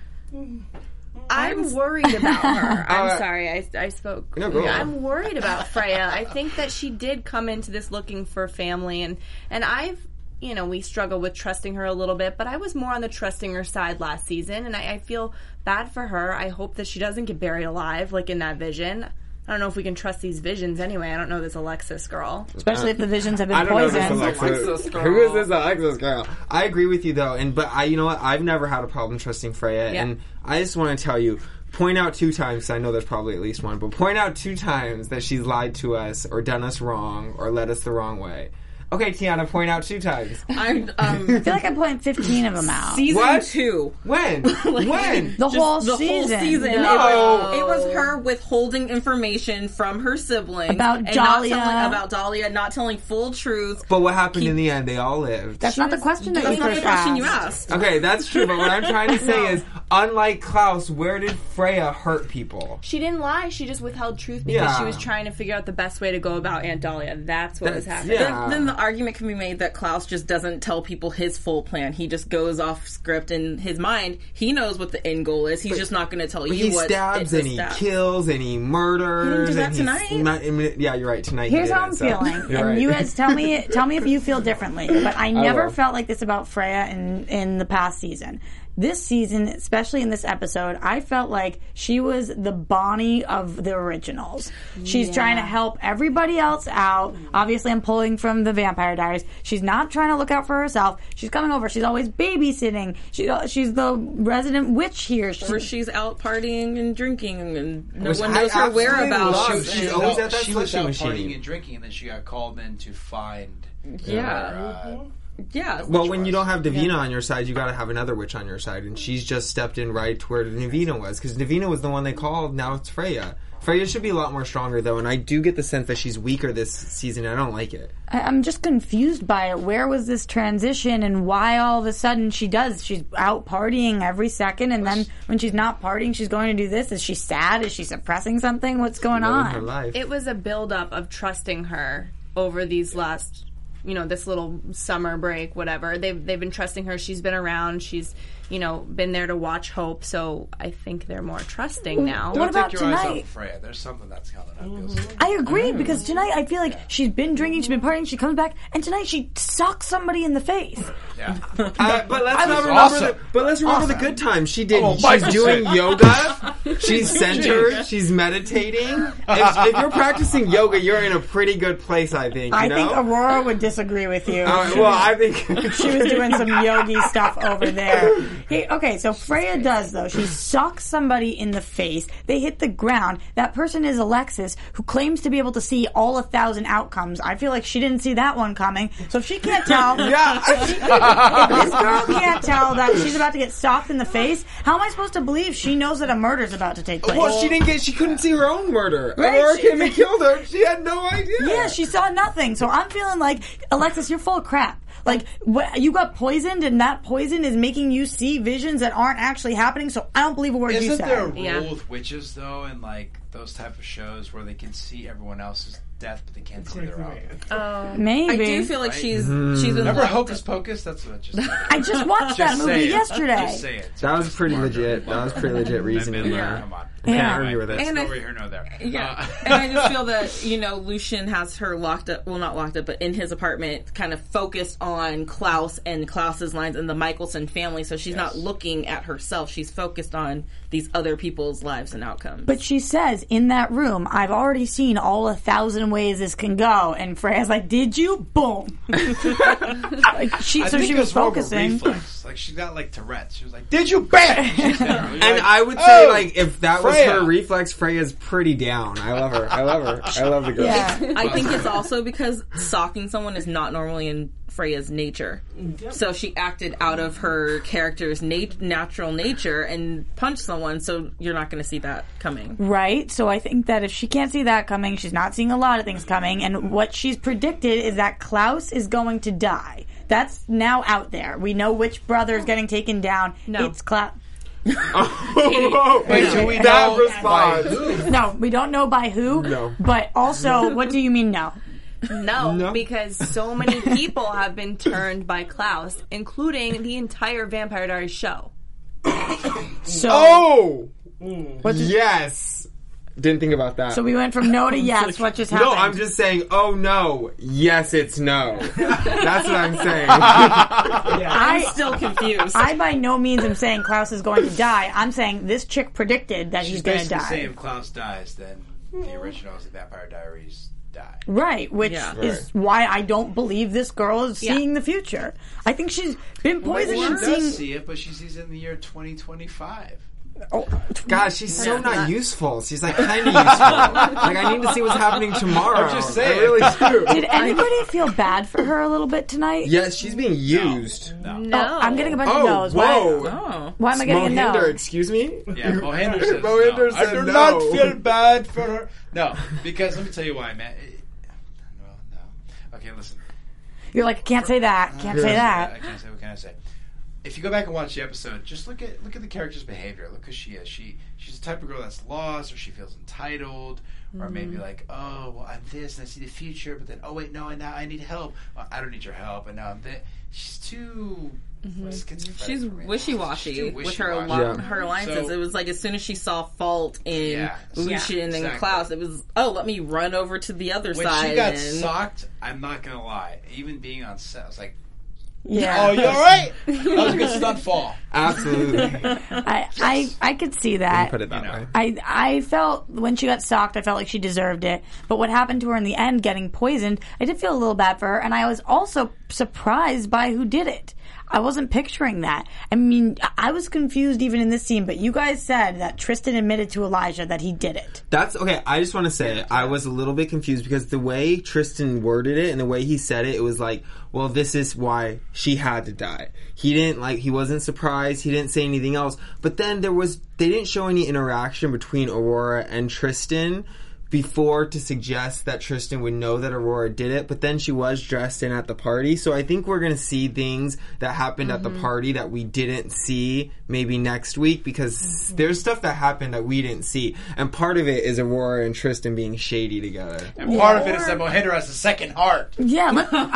Speaker 3: I'm worried about her. I'm sorry, I spoke.
Speaker 4: No, go on.
Speaker 3: I'm worried about Freya. I think that she did come into this looking for family, and I've, we struggle with trusting her a little bit, but I was more on the trusting her side last season, and I feel bad for her. I hope that she doesn't get buried alive, like in that vision. I don't know if we can trust these visions anyway. I don't know this Alexis girl.
Speaker 2: Especially if the visions have been
Speaker 4: I don't know this
Speaker 2: poisoned.
Speaker 4: Alexis. Who is this Alexis girl? I agree with you though, but you know what? I've never had a problem trusting Freya,
Speaker 3: Yeah.
Speaker 4: and I just want to tell you. Point out 2 times, 'cause I know there's probably at least one, but point out 2 times that she's lied to us or done us wrong or led us the wrong way. Okay, Tiana, point out 2 times.
Speaker 5: I'm
Speaker 2: I feel like I'm pointing 15 of them out.
Speaker 5: season
Speaker 4: What?
Speaker 5: 2.
Speaker 4: When? When?
Speaker 2: The whole
Speaker 5: The
Speaker 2: season.
Speaker 5: whole season.
Speaker 4: No.
Speaker 5: It was her withholding information from her siblings
Speaker 2: About
Speaker 5: and
Speaker 2: Dahlia.
Speaker 5: not telling about Dahlia, not telling full truth.
Speaker 4: But what happened in the end? They all lived.
Speaker 2: That's not the question that
Speaker 5: That's
Speaker 2: you
Speaker 5: not the
Speaker 2: first
Speaker 5: question you
Speaker 2: asked.
Speaker 5: asked.
Speaker 4: Okay, that's true, but what I'm trying to say is, unlike Klaus, where did Freya hurt people?
Speaker 3: She didn't lie. She just withheld truth because
Speaker 4: Yeah.
Speaker 3: she was trying to figure out the best way to go about Aunt Dahlia. That's what was
Speaker 4: That's-
Speaker 3: happening.
Speaker 4: yeah.
Speaker 5: Then the argument can be made that Klaus just doesn't tell people his full plan. He just goes off script in his mind. He knows what the end goal is. He's just not going to tell you
Speaker 4: He
Speaker 5: what
Speaker 4: stabs
Speaker 5: it
Speaker 4: and he
Speaker 5: stabs.
Speaker 4: kills and he murders.
Speaker 5: He didn't do that
Speaker 4: and
Speaker 5: tonight?
Speaker 4: Yeah, you're right. Tonight.
Speaker 2: Here's
Speaker 4: he
Speaker 2: how I'm
Speaker 4: didn't, so-
Speaker 2: feeling,
Speaker 4: You're
Speaker 2: and
Speaker 4: right.
Speaker 2: you guys tell me if you feel differently. But I never
Speaker 4: will.
Speaker 2: felt like this about Freya in the past season. This season, especially in this episode, I felt like she was the Bonnie of the originals. She's trying to help everybody else out. Obviously, I'm pulling from the Vampire Diaries. She's not trying to look out for herself. She's coming over. She's always babysitting. She's the resident witch here.
Speaker 5: Or she's out partying and drinking, and no
Speaker 4: Which
Speaker 5: one
Speaker 4: I
Speaker 5: knows her
Speaker 4: absolutely
Speaker 5: whereabouts.
Speaker 4: love. She's always at that
Speaker 6: she was
Speaker 4: slushie
Speaker 6: out
Speaker 4: machine.
Speaker 6: partying and drinking, and then she got called in to find.
Speaker 5: Yeah. Yeah.
Speaker 4: Well, when you don't have Davina on your side, you got to have another witch on your side, and she's just stepped in right to where Navina was, because Navina was the one they called. Now it's Freya. Freya should be a lot more stronger, though, and I do get the sense that she's weaker this season. I don't like it.
Speaker 2: I'm just confused by it. Where was this transition and why all of a sudden she's out partying every second, and then when she's not partying, she's going to do this? Is she sad? Is she suppressing something? What's going
Speaker 4: Living her
Speaker 2: on?
Speaker 4: life.
Speaker 3: It was a buildup of trusting her over these last, this little summer break, whatever. They've been trusting her. She's been around. She's, been there to watch Hope. So I think they're more trusting now.
Speaker 2: What
Speaker 6: Don't
Speaker 2: about
Speaker 6: take your eyes off
Speaker 2: tonight?
Speaker 6: of Freya. There's something that's coming up.
Speaker 2: I agree, because tonight I feel like she's been drinking, she's been partying, she comes back, and tonight she sucks somebody in the face.
Speaker 6: Yeah.
Speaker 4: But let's not remember.
Speaker 6: awesome.
Speaker 4: But remember the good times. She did.
Speaker 6: Oh,
Speaker 4: she's
Speaker 6: 5%.
Speaker 4: doing yoga. She's centered. She's meditating. If you're practicing yoga, you're in a pretty good place. I think.
Speaker 2: I think Aurora would disagree with you.
Speaker 4: Well, I think
Speaker 2: She was doing some yogi stuff over there. Hey, okay, so Freya does, though. She sucks somebody in the face. They hit the ground. That person is Alexis, who claims to be able to see all 1,000 outcomes. I feel like she didn't see that one coming. So if she can't tell, if this girl can't tell that she's about to get socked in the face, how am I supposed to believe she knows that a murder's about to take place?
Speaker 4: Well, she couldn't see her own murder.
Speaker 2: Right,
Speaker 4: Aurora
Speaker 2: she-
Speaker 4: came and killed her. She had no idea.
Speaker 2: Yeah, she saw nothing. So I'm feeling like, Alexis, you're full of crap. Like, you got poisoned, and that poison is making you see visions that aren't actually happening, so I don't believe a word you
Speaker 6: Isn't
Speaker 2: said.
Speaker 6: there a rule
Speaker 3: Yeah.
Speaker 6: with witches, though, in, like, those type of shows where they can see everyone else's death, but they can't see their own?
Speaker 2: Maybe.
Speaker 5: I do feel like she's been
Speaker 6: Remember
Speaker 5: locked
Speaker 6: Hocus Pocus? That's what I just
Speaker 2: I just watched that
Speaker 6: Just
Speaker 2: movie
Speaker 6: say it.
Speaker 2: yesterday.
Speaker 6: Just say it.
Speaker 4: That was pretty legit. That was pretty legit reasoning there.
Speaker 6: Come on.
Speaker 4: Can't
Speaker 2: Yeah.
Speaker 4: argue with it.
Speaker 5: And
Speaker 6: Over here, no there.
Speaker 5: Yeah, and I just feel that, Lucian has her locked up, well, not locked up, but in his apartment, kind of focused on Klaus and Klaus's lines and the Michelson family, so she's not looking at herself, she's focused on these other people's lives and outcomes.
Speaker 2: But she says, in that room, I've already seen all 1,000 ways this can go. And Freya's like, did you? Boom.
Speaker 6: I
Speaker 2: so
Speaker 6: think
Speaker 2: she was
Speaker 6: it's more of a
Speaker 2: focusing.
Speaker 6: reflex. Like she's got like Tourette's. She was like, "Did you bet?"
Speaker 4: And I would say, like, if that was her reflex, Freya's pretty down. I love her. I love the girl.
Speaker 2: Yeah.
Speaker 5: I think it's also because stalking someone is not normally in Freya's nature. So she acted out of her character's natural nature and punched someone, so you're not going to see that coming.
Speaker 2: Right? So I think that if she can't see that coming, she's not seeing a lot of things coming, and what she's predicted is that Klaus is going to die. That's now out there. We know which brother is getting taken down.
Speaker 3: No.
Speaker 2: It's Klaus.
Speaker 4: Wait, do we that response?
Speaker 2: No, we don't know by who.
Speaker 4: No.
Speaker 2: But also, what do you mean no?
Speaker 3: No, because so many people have been turned by Klaus, including the entire Vampire Diaries show.
Speaker 2: So,
Speaker 4: Oh! Yes! Didn't think about that.
Speaker 2: so we went from no to yes. What just happened?
Speaker 4: No, I'm just saying, oh no. Yes, it's no. That's what I'm saying.
Speaker 5: I'm still confused.
Speaker 2: I by no means am saying Klaus is going to die. I'm saying this chick predicted that he's going to
Speaker 6: basically
Speaker 2: die.
Speaker 6: saying if Klaus dies, then the originals of Vampire Diaries die.
Speaker 2: Right, which is why I don't believe this girl is seeing the future. I think she's been poisoned
Speaker 6: She
Speaker 2: and
Speaker 6: does
Speaker 2: seeing...
Speaker 6: see it, but she sees it in the year 2025.
Speaker 4: God, she's so not useful. She's like kind of useful. Like I need to see what's happening tomorrow.
Speaker 6: I'm just saying.
Speaker 4: I really do.
Speaker 2: Did anybody feel bad for her a little bit tonight?
Speaker 4: Yes, she's being used.
Speaker 3: No.
Speaker 2: Oh, I'm getting a bunch of
Speaker 4: Oh,
Speaker 2: no's.
Speaker 4: whoa.
Speaker 2: Why am I getting a no?
Speaker 4: Mohinder, excuse me?
Speaker 6: Yeah, Mohinder says
Speaker 4: Mohinder
Speaker 6: no. I
Speaker 4: said
Speaker 6: do
Speaker 4: no.
Speaker 6: not feel bad for her. No, because let me tell you why, man. No. Okay, listen.
Speaker 2: You're like, I can't say that. Can't say that.
Speaker 6: I can't say. What can I say? If you go back and watch the episode, just look at the character's behavior. Look who she is. She's the type of girl that's lost, or she feels entitled, or maybe like, oh, well, I'm this, and I see the future, but then, oh wait, no, and now I need help. Well, I don't need your help, and now I'm this. She's too.
Speaker 5: She's wishy-washy with her
Speaker 4: Yeah.
Speaker 5: her alliances.
Speaker 6: So-
Speaker 5: It was like as soon as she saw fault in
Speaker 6: Yeah.
Speaker 5: Lucian and
Speaker 6: Exactly.
Speaker 5: Klaus, it was, let me run over to the other
Speaker 6: When
Speaker 5: side.
Speaker 6: she got
Speaker 5: and
Speaker 6: socked, I'm not gonna lie. Even being on set, I was like,
Speaker 2: Yeah.
Speaker 6: "Oh, you all right? That was a good stunt fall."
Speaker 4: Absolutely.
Speaker 2: I could see that.
Speaker 4: Put it that way.
Speaker 2: I felt when she got socked, I felt like she deserved it. But what happened to her in the end, getting poisoned, I did feel a little bad for her. And I was also surprised by who did it. I wasn't picturing that. I mean, I was confused even in this scene, but you guys said that Tristan admitted to Elijah that he did it.
Speaker 4: That's okay. I just want to say I was a little bit confused because the way Tristan worded it and the way he said it was like, well, this is why she had to die. He wasn't surprised. He didn't say anything else. But then they didn't show any interaction between Aurora and Tristan before to suggest that Tristan would know that Aurora did it, but then she was dressed in at the party, so I think we're going to see things that happened at the party that we didn't see maybe next week, because there's stuff that happened that we didn't see, and part of it is Aurora and Tristan being shady together.
Speaker 6: And part of it is that Mohinder has a second heart.
Speaker 2: Yeah,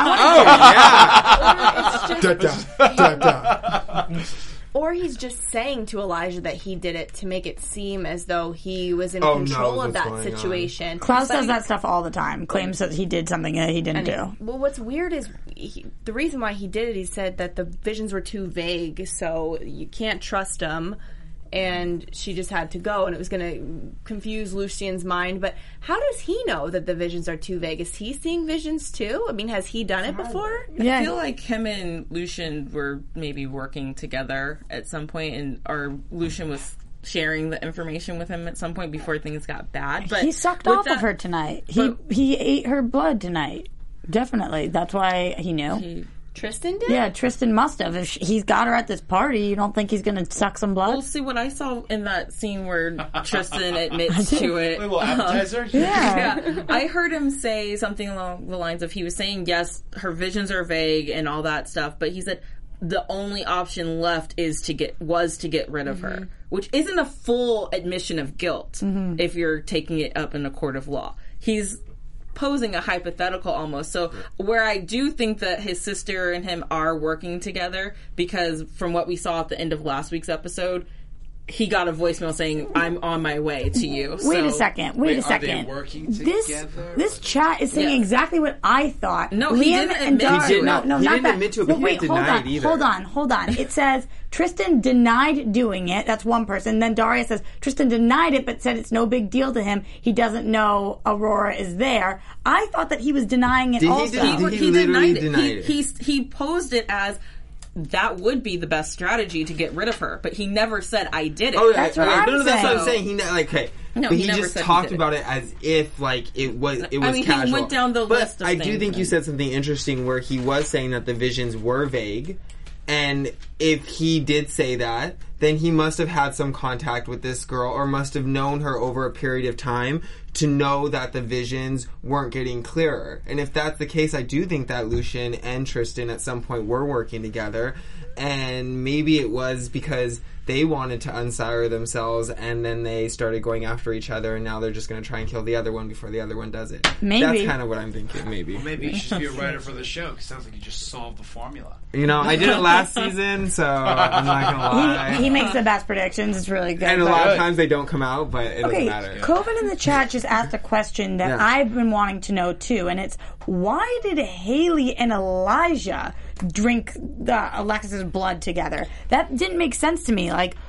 Speaker 3: Or he's just saying to Elijah that he did it to make it seem as though he was in
Speaker 4: Oh,
Speaker 3: control
Speaker 4: knows
Speaker 3: of
Speaker 4: what's
Speaker 3: that
Speaker 4: going on.
Speaker 3: situation.
Speaker 2: Klaus
Speaker 3: But
Speaker 2: does that stuff all the time. Claims that he did something that he didn't do.
Speaker 3: Well, what's weird is the reason why he did it, he said that the visions were too vague, so you can't trust them. And she just had to go, and it was going to confuse Lucian's mind. But how does he know that the visions are too vague? Is he seeing visions too? I mean, has he done it before?
Speaker 5: I feel like him and Lucian were maybe working together at some point, or Lucian was sharing the information with him at some point before things got bad. But
Speaker 2: He sucked
Speaker 5: with
Speaker 2: off of her tonight. He ate her blood tonight. Definitely. That's why he knew.
Speaker 3: Tristan did?
Speaker 2: Yeah, Tristan must have. If he's got her at this party, you don't think he's going to suck some blood?
Speaker 5: We'll see what I saw in that scene where Tristan admits to it.
Speaker 6: A little appetizer?
Speaker 2: Yeah.
Speaker 5: I heard him say something along the lines of, he was saying, yes, her visions are vague and all that stuff, but he said the only option left was to get rid of her, which isn't a full admission of guilt if you're taking it up in a court of law. He's posing a hypothetical almost. So where I do think that his sister and him are working together, because from what we saw at the end of last week's episode, he got a voicemail saying, "I'm on my way to you."
Speaker 2: Wait a second. Wait a
Speaker 6: Are
Speaker 2: second.
Speaker 6: they working
Speaker 2: This
Speaker 6: together?
Speaker 2: chat is saying exactly what I thought.
Speaker 5: No, he
Speaker 2: Liam
Speaker 5: didn't
Speaker 2: and
Speaker 5: admit
Speaker 2: Dara-
Speaker 5: to it.
Speaker 2: No,
Speaker 4: He
Speaker 2: not
Speaker 4: didn't
Speaker 2: that.
Speaker 4: admit to it,
Speaker 2: No,
Speaker 4: but he
Speaker 2: wait,
Speaker 4: didn't
Speaker 2: hold
Speaker 4: deny
Speaker 2: on,
Speaker 4: it either.
Speaker 2: hold on. It says Tristan denied doing it. That's one person. Then Daria says Tristan denied it, but said it's no big deal to him. He doesn't know Aurora is there. I thought that he was denying it
Speaker 4: Did he
Speaker 2: also.
Speaker 4: deny- He literally denied it.
Speaker 5: He posed it as, that would be the best strategy to get rid of her. But he never said, I did it.
Speaker 4: Oh,
Speaker 2: That's what I'm
Speaker 4: no, that's what I'm
Speaker 2: saying.
Speaker 4: saying. But
Speaker 5: he
Speaker 4: he
Speaker 5: never
Speaker 4: just
Speaker 5: said he
Speaker 4: talked
Speaker 5: did it.
Speaker 4: about it as if like it was
Speaker 5: mean,
Speaker 4: casual.
Speaker 5: he went down the
Speaker 4: but
Speaker 5: list of
Speaker 4: I do
Speaker 5: things
Speaker 4: think you said something interesting where he was saying that the visions were vague, and if he did say that, then he must have had some contact with this girl or must have known her over a period of time to know that the visions weren't getting clearer. And if that's the case, I do think that Lucien and Tristan at some point were working together, and maybe it was because they wanted to unsire themselves and then they started going after each other, and now they're just going to try and kill the other one before the other one does it.
Speaker 2: Maybe.
Speaker 4: That's kind of what I'm thinking, maybe.
Speaker 6: Maybe you should be a writer for the show, because it sounds like you just solved the formula.
Speaker 4: You know, I did it last season, so I'm not going to lie.
Speaker 2: He makes the best predictions. It's really good.
Speaker 4: And a
Speaker 2: but-
Speaker 4: lot of times they don't come out, but it doesn't matter.
Speaker 2: Coven in the chat just asked a question that
Speaker 4: Yeah.
Speaker 2: I've been wanting to know too, and it's why did Haley and Elijah drink Alexis's blood together? That didn't make sense to me. Like,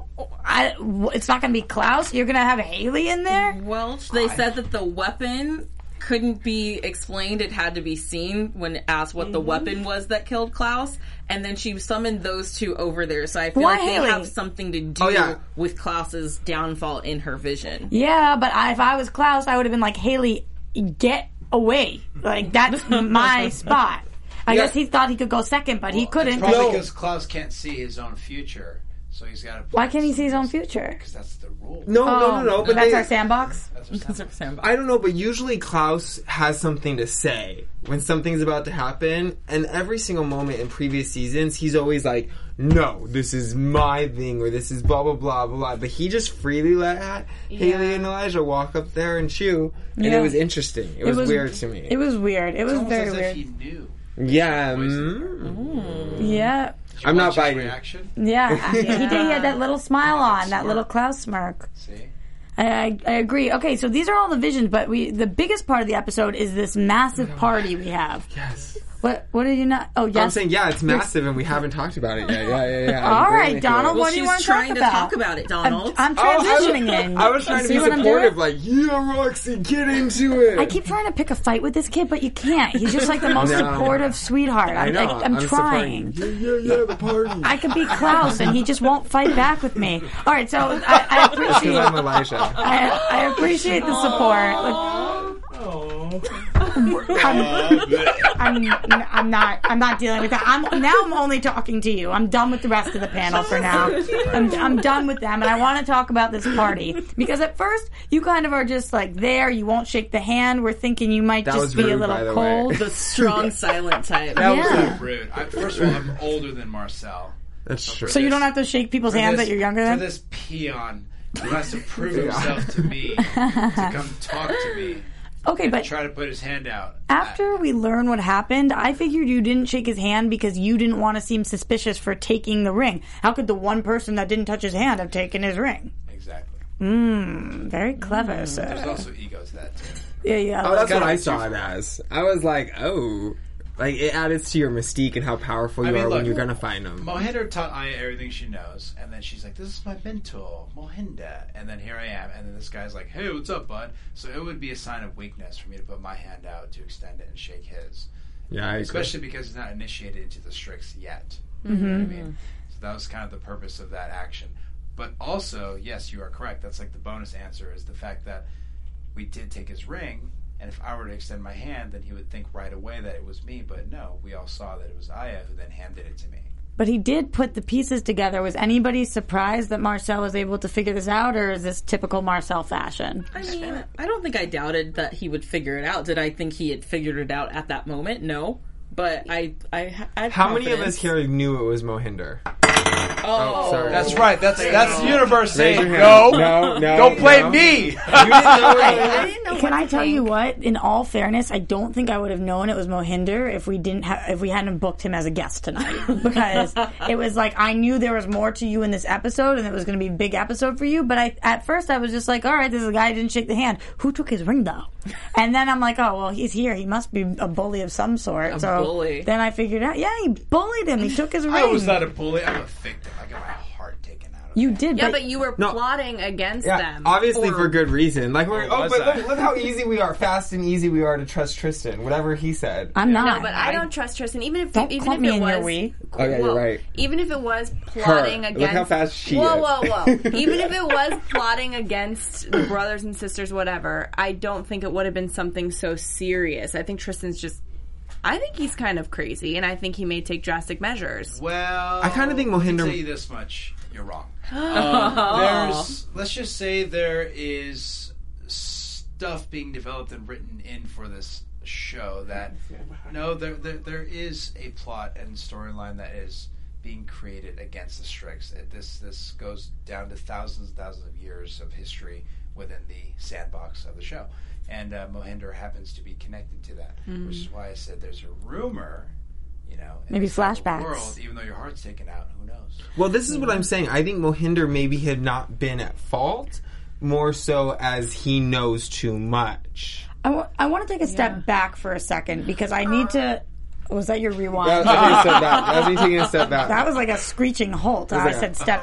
Speaker 2: it's not going to be Klaus. You're going to have Haley in there.
Speaker 5: Well, they said that the weapon couldn't be explained. It had to be seen when asked what the weapon was that killed Klaus. And then she summoned those two over there. So I feel
Speaker 2: Why
Speaker 5: like
Speaker 2: Haley?
Speaker 5: they have something to do
Speaker 4: yeah.
Speaker 5: with Klaus's downfall in her vision.
Speaker 2: Yeah, but if I was Klaus, I would have been like, Haley, get away. Like, that's my spot. I guess he thought he could go second, but he couldn't.
Speaker 6: It's probably because Klaus can't see his own future, so he's got to...
Speaker 2: Why can't he see his own future?
Speaker 6: Because that's the rule.
Speaker 4: No, but
Speaker 2: that's
Speaker 4: they,
Speaker 2: our sandbox?
Speaker 4: I don't know, but usually Klaus has something to say when something's about to happen, and every single moment in previous seasons, he's always like, no, this is my thing, or this is blah, blah, blah, blah, blah. But he just freely let Haley and Elijah walk up there and chew, and it was interesting. It was weird to me.
Speaker 2: It was weird. It was
Speaker 6: It's almost
Speaker 2: very
Speaker 6: as
Speaker 2: weird.
Speaker 6: if he knew.
Speaker 4: Yeah.
Speaker 2: Yeah.
Speaker 4: I'm not
Speaker 6: Watch his
Speaker 4: biting.
Speaker 6: reaction.
Speaker 2: Yeah. He did. He had that little smile on, that little Klaus smirk.
Speaker 6: See?
Speaker 2: I agree. Okay, so these are all the visions, but the biggest part of the episode is this massive party we have.
Speaker 4: Yes.
Speaker 2: What did you not? Oh, yes.
Speaker 4: I'm saying, yeah, it's massive, and we haven't talked about it yet. Yeah.
Speaker 2: All right, Donald, what do you
Speaker 5: she's
Speaker 2: want to
Speaker 5: trying
Speaker 2: talk
Speaker 5: to
Speaker 2: about?
Speaker 5: talk about it, Donald.
Speaker 2: I'm transitioning in.
Speaker 4: I was trying to
Speaker 2: See
Speaker 4: be
Speaker 2: what I'm
Speaker 4: supportive,
Speaker 2: doing?
Speaker 4: like, yeah, Roxy, get into it.
Speaker 2: I keep trying to pick a fight with this kid, but you can't. He's just like the most
Speaker 4: No.
Speaker 2: supportive sweetheart.
Speaker 4: I know.
Speaker 2: I'm trying.
Speaker 4: Yeah, the party.
Speaker 2: I could be Klaus, and he just won't fight back with me. All right, so I appreciate.
Speaker 4: I'm Elijah.
Speaker 2: I appreciate the support. I'm not dealing with that. I'm only talking to you. I'm done with the rest of the panel for now. I'm done with them, and I want to talk about this party because at first you kind of are just like there. You won't shake the hand. We're thinking you might
Speaker 4: That was
Speaker 2: just be a
Speaker 4: rude, by
Speaker 2: little
Speaker 4: the
Speaker 2: cold.
Speaker 4: way.
Speaker 5: The strong, silent type.
Speaker 6: That was
Speaker 2: Yeah.
Speaker 6: so rude. First of all, I'm older than Marcel.
Speaker 4: That's true.
Speaker 2: So you don't have to shake people's hands that you're younger
Speaker 6: For
Speaker 2: than.
Speaker 6: this peon who has to prove himself to me to come talk to me.
Speaker 2: Okay, but
Speaker 6: Try to put his hand out.
Speaker 2: after we learn what happened, I figured you didn't shake his hand because you didn't want to seem suspicious for taking the ring. How could the one person that didn't touch his hand have taken his ring?
Speaker 6: Exactly.
Speaker 2: Very clever,
Speaker 6: There's
Speaker 2: sir.
Speaker 6: also ego to that, too.
Speaker 2: Yeah.
Speaker 4: Oh, that's what
Speaker 6: Gotta
Speaker 4: I
Speaker 6: be
Speaker 4: saw
Speaker 6: too
Speaker 4: it as. I was like, oh. Like, it added to your mystique and how powerful you
Speaker 6: I mean,
Speaker 4: are when
Speaker 6: look,
Speaker 4: you're going to find them.
Speaker 6: Mohinder taught Aya everything she knows, and then she's like, this is my mentor, Mohinder. And then here I am, and then this guy's like, hey, what's up, bud? So it would be a sign of weakness for me to put my hand out to extend it and shake his.
Speaker 4: Yeah, I agree.
Speaker 6: Especially because he's not initiated into the Strix yet. You know what I mean? So that was kind of the purpose of that action. But also, yes, you are correct. That's like the bonus answer is the fact that we did take his ring, and if I were to extend my hand, then he would think right away that it was me. But no, we all saw that it was Aya who then handed it to me.
Speaker 2: But he did put the pieces together. Was anybody surprised that Marcel was able to figure this out, or is this typical Marcel fashion?
Speaker 5: I mean, I don't think I doubted that he would figure it out. Did I think he had figured it out at that moment? No. But I had
Speaker 4: How many of
Speaker 5: confidence.
Speaker 4: us here knew it was Mohinder?
Speaker 5: Oh,
Speaker 4: sorry.
Speaker 6: That's right. That's the universe
Speaker 4: Raise
Speaker 6: saying,
Speaker 4: your
Speaker 6: no,
Speaker 4: hand. No,
Speaker 6: don't play
Speaker 4: no.
Speaker 6: me.
Speaker 4: You didn't know it.
Speaker 2: Can I tell you what? In all fairness, I don't think I would have known it was Mohinder if we hadn't booked him as a guest tonight. Because it was like I knew there was more to you in this episode, and it was going to be a big episode for you. But at first I was just like, all right, this is a guy who didn't shake the hand. Who took his ring though? And then I'm like, oh well, he's here. He must be a bully of some sort.
Speaker 5: A
Speaker 2: so
Speaker 5: bully.
Speaker 2: then I figured out, yeah, he bullied him. He took his ring.
Speaker 6: I was not a bully. I'm a victim. I got my heart taken out
Speaker 2: You did,
Speaker 3: Yeah, but you were
Speaker 4: No.
Speaker 3: plotting against
Speaker 4: Yeah,
Speaker 3: them.
Speaker 4: obviously
Speaker 3: Or-
Speaker 4: for good reason. Like, we're,
Speaker 6: was
Speaker 4: but
Speaker 6: that?
Speaker 4: look how easy we are, fast and easy we are to trust Tristan. Whatever he said.
Speaker 2: I'm not.
Speaker 3: No, but I don't trust Tristan. Even if
Speaker 2: Don't
Speaker 3: even
Speaker 2: clump
Speaker 3: if
Speaker 2: me
Speaker 3: it
Speaker 2: in
Speaker 3: was,
Speaker 2: your we.
Speaker 4: Oh, yeah, you're right.
Speaker 3: Even if it was plotting
Speaker 4: Her.
Speaker 3: against,
Speaker 4: Look how fast she
Speaker 3: whoa,
Speaker 4: is.
Speaker 3: whoa, whoa! Even if it was plotting against the brothers and sisters, whatever, I don't think it would have been something so serious. I think Tristan's just. I think he's kind of crazy, and I think he may take drastic measures.
Speaker 6: Well,
Speaker 4: I kinda think
Speaker 6: I can
Speaker 4: Mohinder-
Speaker 6: tell you this much: you're wrong. Let's just say there is stuff being developed and written in for this show that there is a plot and storyline that is being created against the Strix. This goes down to thousands and thousands of years of history within the sandbox of the show. And Mohinder happens to be connected to that, which is why I said there's a rumor, in
Speaker 2: Maybe
Speaker 6: the cyber
Speaker 2: flashbacks.
Speaker 6: world, even though your heart's taken out, who knows?
Speaker 4: Well, this is what I'm saying. I think Mohinder maybe had not been at fault, more so as he knows too much.
Speaker 2: I want to take a step back for a second because I need to. Was that your rewind?
Speaker 4: That was me step back. That was me taking a step back.
Speaker 2: That was like a screeching halt. I
Speaker 4: like
Speaker 2: said step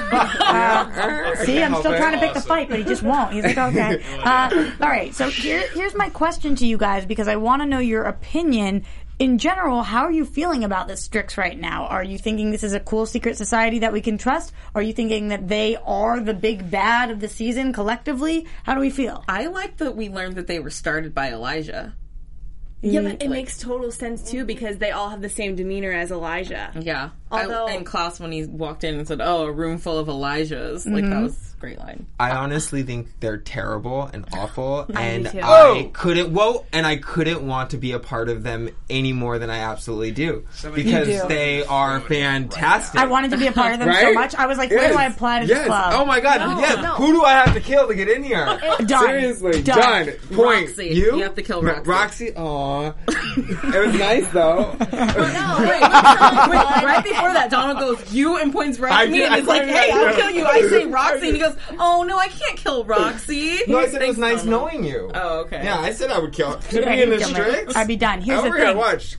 Speaker 2: back. See, I'm still trying to pick the fight, but he just won't. He's like, okay. All right, so here's my question to you guys because I want to know your opinion. In general, how are you feeling about the Strix right now? Are you thinking this is a cool secret society that we can trust? Are you thinking that they are the big bad of the season collectively? How do we feel?
Speaker 5: I like that we learned that they were started by Elijah.
Speaker 3: Yeah, but it makes total sense too because they all have the same demeanor as Elijah.
Speaker 5: Yeah.
Speaker 3: Although-
Speaker 5: in class when he walked in and said, "Oh, a room full of Elijahs," like that was a great line.
Speaker 4: I honestly think they're terrible and awful, and
Speaker 3: too.
Speaker 4: I couldn't want to be a part of them any more than I absolutely do because
Speaker 2: You do.
Speaker 4: they are fantastic.
Speaker 2: I wanted to be a part of them so
Speaker 4: Right?
Speaker 2: much. I was like, where do I apply to this
Speaker 4: Yes.
Speaker 2: club?
Speaker 4: Oh my god! yes.
Speaker 3: no.
Speaker 4: Who do I have to kill to get in here?
Speaker 2: Done.
Speaker 4: Seriously,
Speaker 2: Done.
Speaker 4: done. Point.
Speaker 5: Roxy.
Speaker 4: You?
Speaker 5: You have to kill Roxy.
Speaker 4: Roxy. Aw, it was nice though.
Speaker 5: Right before that, Donald goes, "You," and points right
Speaker 4: I
Speaker 5: at me
Speaker 4: did-
Speaker 5: and is
Speaker 4: I
Speaker 5: like,
Speaker 4: pointed
Speaker 5: "Hey,
Speaker 4: at
Speaker 5: I'll
Speaker 4: you.
Speaker 5: kill you." I say Roxy, and he goes, "Oh no, I can't kill Roxy."
Speaker 4: No, I said it was
Speaker 5: Thanks,
Speaker 4: nice
Speaker 5: Donald.
Speaker 4: knowing you.
Speaker 5: Oh, okay.
Speaker 4: Yeah, I said I would kill. To
Speaker 2: Yeah,
Speaker 4: be in
Speaker 2: he'd
Speaker 4: the
Speaker 2: kill me.
Speaker 4: Strix,
Speaker 2: I'd be done. Here's
Speaker 4: over
Speaker 2: the
Speaker 4: here.
Speaker 2: thing.
Speaker 4: Watch.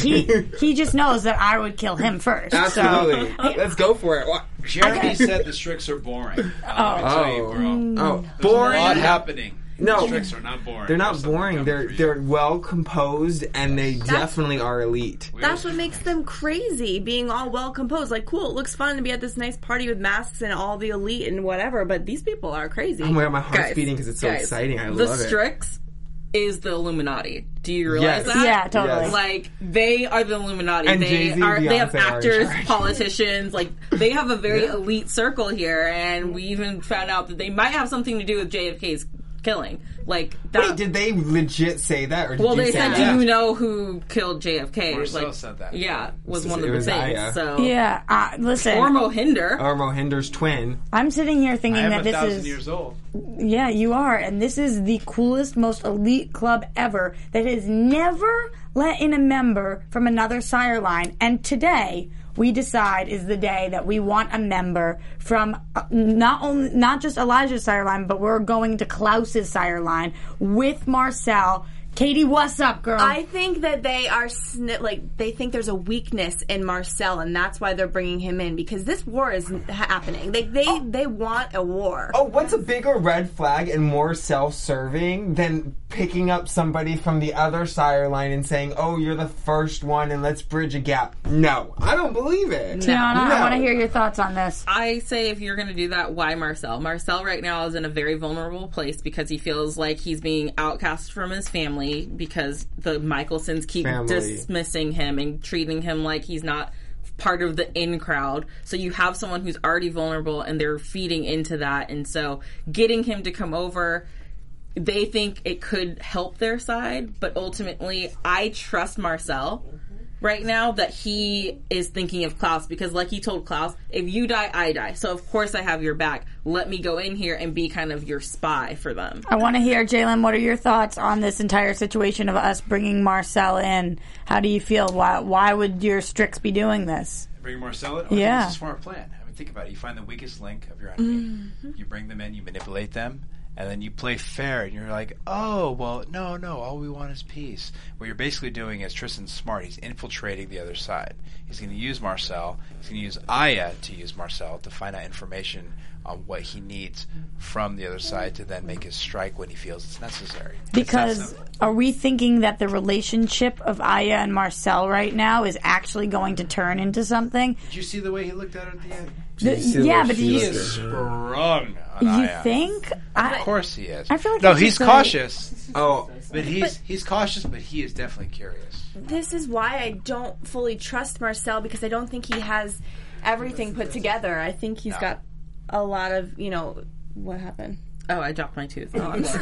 Speaker 2: He just knows that I would kill him first.
Speaker 4: Absolutely.
Speaker 2: So,
Speaker 4: Let's go for it. What?
Speaker 6: Jeremy said the Strix are boring. Let me tell you, bro.
Speaker 4: Oh,
Speaker 6: There's
Speaker 4: boring.
Speaker 6: a lot happening.
Speaker 4: No.
Speaker 6: The Strix are not boring.
Speaker 4: They're not
Speaker 6: There's something
Speaker 4: boring.
Speaker 6: coming for you.
Speaker 4: They're well composed, and they definitely are elite.
Speaker 3: That's what makes them crazy, being all well composed. Like, cool, it looks fun to be at this nice party with masks and all the elite and whatever, but these people are crazy.
Speaker 4: Oh my god, my heart's
Speaker 5: Guys,
Speaker 4: beating because it's so
Speaker 5: guys,
Speaker 4: exciting. I
Speaker 5: the
Speaker 4: love it.
Speaker 5: Strix is the Illuminati. Do you realize
Speaker 4: Yes.
Speaker 5: that?
Speaker 2: yeah, totally.
Speaker 4: Yes.
Speaker 5: Like, they are the Illuminati.
Speaker 4: And
Speaker 5: They
Speaker 4: Jay-Z,
Speaker 5: they have
Speaker 4: Beyonce are in
Speaker 5: actors,
Speaker 4: charge.
Speaker 5: politicians. Like, they have a very elite circle here, and we even found out that they might have something to do with JFK's killing. Like, that.
Speaker 4: Wait, did they legit say that? Or did
Speaker 5: Well,
Speaker 4: you
Speaker 5: they
Speaker 4: say
Speaker 5: said,
Speaker 4: that?
Speaker 5: "Do you know who killed JFK?"
Speaker 6: Marcel
Speaker 5: Like,
Speaker 6: said that.
Speaker 5: yeah, was
Speaker 4: It
Speaker 5: one of the
Speaker 4: was
Speaker 5: things.
Speaker 4: Aya.
Speaker 5: So,
Speaker 2: yeah, listen,
Speaker 5: or Mohinder.
Speaker 4: Or Mohinder's twin.
Speaker 2: I'm sitting here
Speaker 6: I
Speaker 2: thinking
Speaker 6: am
Speaker 2: that this
Speaker 6: 1,000
Speaker 2: is
Speaker 6: years old.
Speaker 2: yeah, you are, and this is the coolest, most elite club ever that has never let in a member from another sire line. And today, we decide is the day that we want a member from not just Elijah's sire line, but we're going to Klaus's sire line with Marcel. Katie, what's up, girl?
Speaker 3: I think that they are they think there's a weakness in Marcel, and that's why they're bringing him in because this war is happening. They want a war.
Speaker 4: Oh, what's a bigger red flag and more self-serving than picking up somebody from the other sire line and saying, "Oh, you're the first one, and let's bridge a gap"? No, I don't believe it.
Speaker 2: Tiana, I
Speaker 4: No.
Speaker 2: want to hear your thoughts on this.
Speaker 5: I say if you're going to do that, why Marcel? Marcel right now is in a very vulnerable place because he feels like he's being outcast from his family because the Michelsons keep dismissing him and treating him like he's not part of the in crowd. So you have someone who's already vulnerable and they're feeding into that. And so getting him to come over, they think it could help their side. But ultimately, I trust Marcel right now that he is thinking of Klaus because like he told Klaus, if you die, I die. So of course I have your back. Let me go in here and be kind of your spy for them.
Speaker 2: I want to hear, Jalen, what are your thoughts on this entire situation of us bringing Marcel in? How do you feel? Why would your Strix be doing this?
Speaker 6: Bring Marcel in?
Speaker 2: Yeah.
Speaker 6: It's a smart plan. I mean, think about it. You find the weakest link of your enemy. You bring them in, you manipulate them, and then you play fair, and you're like, oh, well, no, all we want is peace. What you're basically doing is Tristan's smart. He's infiltrating the other side. He's going to use Marcel. He's going to use Aya to use Marcel to find out information on what he needs from the other side to then make his strike when he feels it's necessary.
Speaker 2: Because are we thinking that the relationship of Aya and Marcel right now is actually going to turn into something?
Speaker 6: Did you see the way he looked at her at the end?
Speaker 2: But
Speaker 6: He is sprung on
Speaker 2: you
Speaker 6: Aya.
Speaker 2: think?
Speaker 6: Of course he is.
Speaker 2: I feel like
Speaker 6: no,
Speaker 2: he's
Speaker 6: he's
Speaker 2: just
Speaker 6: cautious.
Speaker 4: Oh,
Speaker 6: But he's cautious, but he is definitely curious.
Speaker 3: This is why I don't fully trust Marcel, because I don't think he has everything put together. I think he's got a lot of, what happened?
Speaker 5: Oh, I dropped my tooth. Oh, I'm sorry.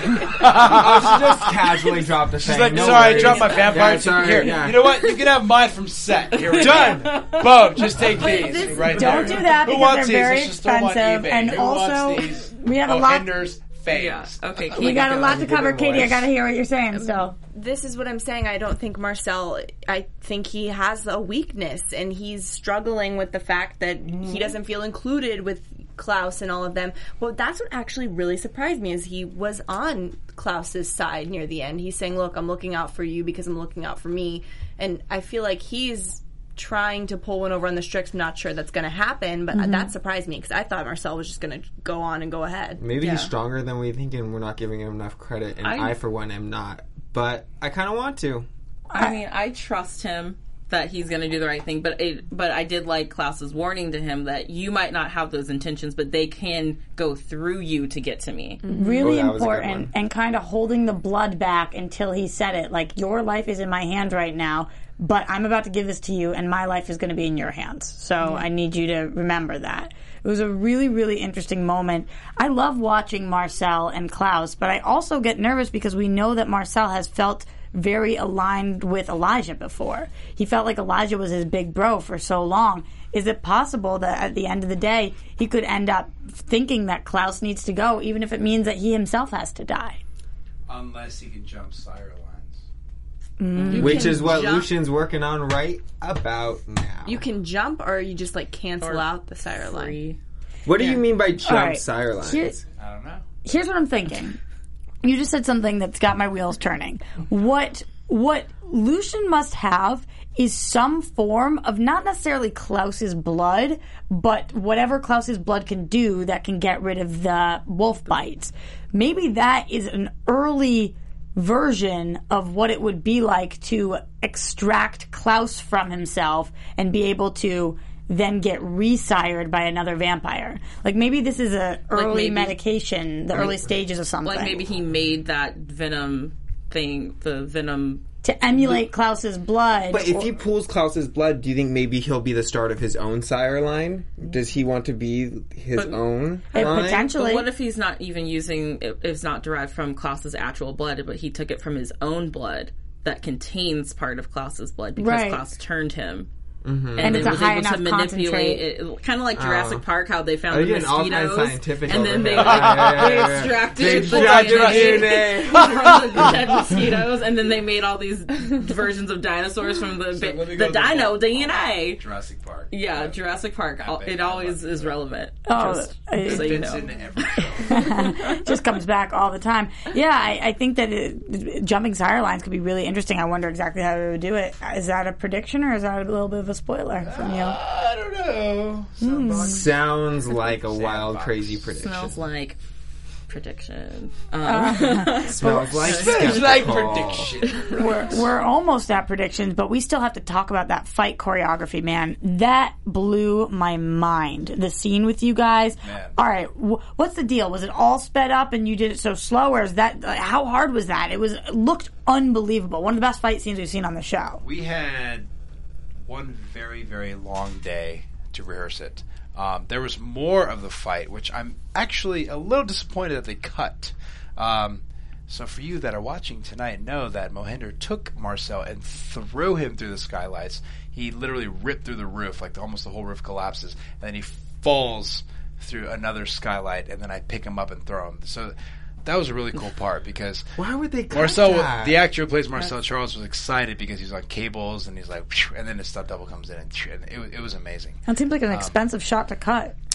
Speaker 4: she just casually dropped the thing.
Speaker 6: She's like,
Speaker 4: no
Speaker 6: sorry, I
Speaker 4: worries.
Speaker 6: dropped my vampire tooth.
Speaker 4: sorry,
Speaker 6: Here,
Speaker 4: yeah.
Speaker 6: you know what? You can have mine from set. Here, done. Boom. Just take these. Right
Speaker 2: Don't
Speaker 6: there.
Speaker 2: do that
Speaker 6: Who
Speaker 2: because
Speaker 6: wants
Speaker 2: they're very
Speaker 6: these? Let's just throw 'em on
Speaker 2: expensive,
Speaker 6: eBay.
Speaker 2: and
Speaker 6: Who
Speaker 2: also
Speaker 6: wants these?
Speaker 2: we have a lot.
Speaker 6: Mohinder's face.
Speaker 5: Yeah. Okay.
Speaker 2: We got a lot to cover,
Speaker 4: good
Speaker 2: Katie. I
Speaker 4: voice.
Speaker 2: got to hear what you're saying. So
Speaker 3: This is what I'm saying. I don't think Marcel, I think he has a weakness, and he's struggling with the fact that he doesn't feel included with Klaus and all of them. Well, that's what actually really surprised me, is he was on Klaus's side near the end. He's saying, look, I'm looking out for you because I'm looking out for me. And I feel like he's trying to pull one over on the Strix. I'm not sure that's going to happen, but that surprised me, because I thought Marcel was just going to go on and go ahead.
Speaker 4: Maybe he's stronger than we think, and we're not giving him enough credit. And I for one, am not. But I kind of want to.
Speaker 5: I mean, I trust him that he's going to do the right thing, but I did like Klaus's warning to him that you might not have those intentions, but they can go through you to get to me.
Speaker 2: really
Speaker 4: that was a good
Speaker 2: important,
Speaker 4: one.
Speaker 2: and kind of holding the blood back until he said it. Like, your life is in my hands right now, but I'm about to give this to you, and my life is going to be in your hands. So I need you to remember that. It was a really, really interesting moment. I love watching Marcel and Klaus, but I also get nervous because we know that Marcel has felt very aligned with Elijah before. He felt like Elijah was his big bro for so long. Is it possible that at the end of the day, he could end up thinking that Klaus needs to go, even if it means that he himself has to die?
Speaker 6: Unless he can jump Sire lines.
Speaker 4: Which is what Lucian's working on right about now.
Speaker 3: You can jump, or you just cancel out the Sire line.
Speaker 4: What do you mean by jump
Speaker 2: All right.
Speaker 4: sire lines?
Speaker 6: I don't know.
Speaker 2: Here's what I'm thinking. You just said something that's got my wheels turning. What Lucian must have is some form of not necessarily Klaus's blood, but whatever Klaus's blood can do that can get rid of the wolf bites. Maybe that is an early version of what it would be like to extract Klaus from himself and be able to then get re-sired by another vampire. Like, maybe this is a early medication, the early stages of something.
Speaker 5: Like maybe he made that venom thing, the venom
Speaker 2: to emulate Klaus's blood.
Speaker 4: But if he pulls Klaus's blood, do you think maybe he'll be the start of his own sire line? Does he want to be his own line?
Speaker 2: Potentially.
Speaker 5: But what if he's not even it's not derived from Klaus's actual blood, but he took it from his own blood that contains part of Klaus's blood because Klaus turned him.
Speaker 2: and
Speaker 5: then
Speaker 2: it's a
Speaker 5: was
Speaker 2: high
Speaker 5: able
Speaker 2: enough
Speaker 5: to manipulate it, kind of like Jurassic Park, how they found the
Speaker 4: getting all kinds of
Speaker 5: mosquitoes,
Speaker 4: scientific
Speaker 5: and then
Speaker 4: over
Speaker 5: they,
Speaker 4: here.
Speaker 5: they extracted
Speaker 4: They
Speaker 5: the
Speaker 4: extracted
Speaker 5: DNA
Speaker 4: DNA.
Speaker 5: from the dead mosquitoes, and then they made all these versions of dinosaurs from the dino DNA.
Speaker 6: Jurassic Park.
Speaker 5: Yeah, Jurassic Park. It always is relevant.
Speaker 2: Oh,
Speaker 5: Just so you
Speaker 6: Fits
Speaker 5: know.
Speaker 6: into every show.
Speaker 2: just comes back all the time. Yeah, I think that jumping sire lines could be really interesting. I wonder exactly how they would do it. Is that a prediction or is that a little bit of a spoiler from you?
Speaker 6: I don't know.
Speaker 4: Sounds like a wild, crazy prediction.
Speaker 5: Smells like prediction.
Speaker 4: Smells like
Speaker 6: It's like
Speaker 4: skeptical.
Speaker 6: prediction.
Speaker 2: We're almost at predictions, but we still have to talk about that fight choreography, man. That blew my mind. The scene with you guys.
Speaker 6: Man.
Speaker 2: All right, what's the deal? Was it all sped up and you did it so slow, or is that how hard was that? It looked unbelievable. One of the best fight scenes we've seen on the show.
Speaker 6: We had one very, very long day to rehearse it. There was more of the fight, which I'm actually a little disappointed that they cut. So for you that are watching tonight, know that Mohinder took Marcel and threw him through the skylights. He literally ripped through the roof, like almost the whole roof collapses, and then he falls through another skylight, and then I pick him up and throw him. So that was a really cool part because
Speaker 4: Why would they cut
Speaker 6: Marcel,
Speaker 4: that?
Speaker 6: the actor who plays Marcel Charles, was excited because he's on cables and he's like, and then his stunt double comes in and it was amazing.
Speaker 2: That seems like an expensive shot to cut.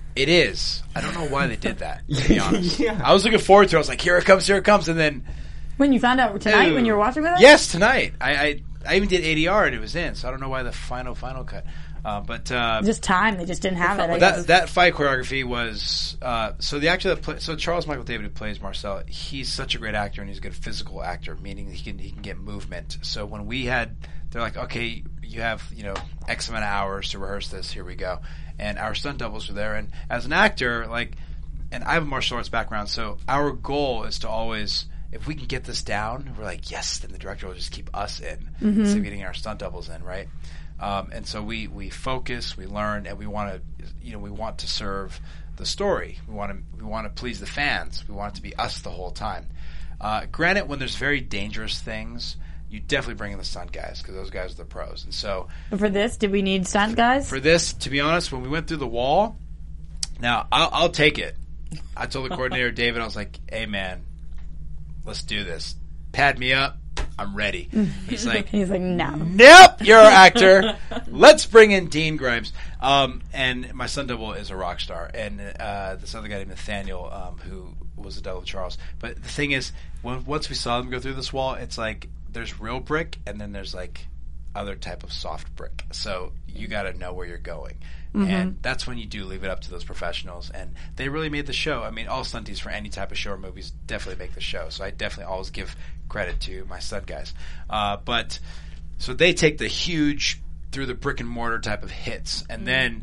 Speaker 6: It is. I don't know why they did that, to be honest.
Speaker 4: Yeah.
Speaker 6: I was looking forward to it. I was like, here it comes. And then...
Speaker 2: When you found out tonight, when you were watching with us?
Speaker 6: Yes, tonight. I even did ADR and it was in, so I don't know why the final cut. But
Speaker 2: just time. They just didn't have it.
Speaker 6: That fight choreography was... so the actor that so Charles Michael David, who plays Marcel, he's such a great actor and he's a good physical actor, meaning he can get movement. So when we had... They're like, okay, you have, X amount of hours to rehearse this. Here we go. And our stunt doubles were there. And as an actor, and I have a martial arts background, so our goal is to always, if we can get this down, we're like, yes, then the director will just keep us in instead of getting our stunt doubles in, right? And so we focus, we learn, and we want to serve the story. We want to please the fans. We want it to be us the whole time. Granted, when there's very dangerous things, you definitely bring in the stunt guys because those guys are the pros. And so,
Speaker 2: but for this, did we need stunt guys?
Speaker 6: For this, to be honest, when we went through the wall, now I'll take it. I told the coordinator David, I was like, "Hey man, let's do this. Pad me up. I'm ready." He's like,
Speaker 2: "No,
Speaker 6: nope, you're our actor. Let's bring in Dean Grimes." And my stunt double is a rock star, and this other guy named Nathaniel, who was the double of Charles. But the thing is, once we saw them go through this wall, it's like there's real brick, and then there's other type of soft brick. So you got to know where you're going. And that's when you do leave it up to those professionals. And they really made the show. I mean, all stunties for any type of show or movies definitely make the show. So I definitely always give credit to my stunt guys. But so they take the huge through the brick and mortar type of hits. And then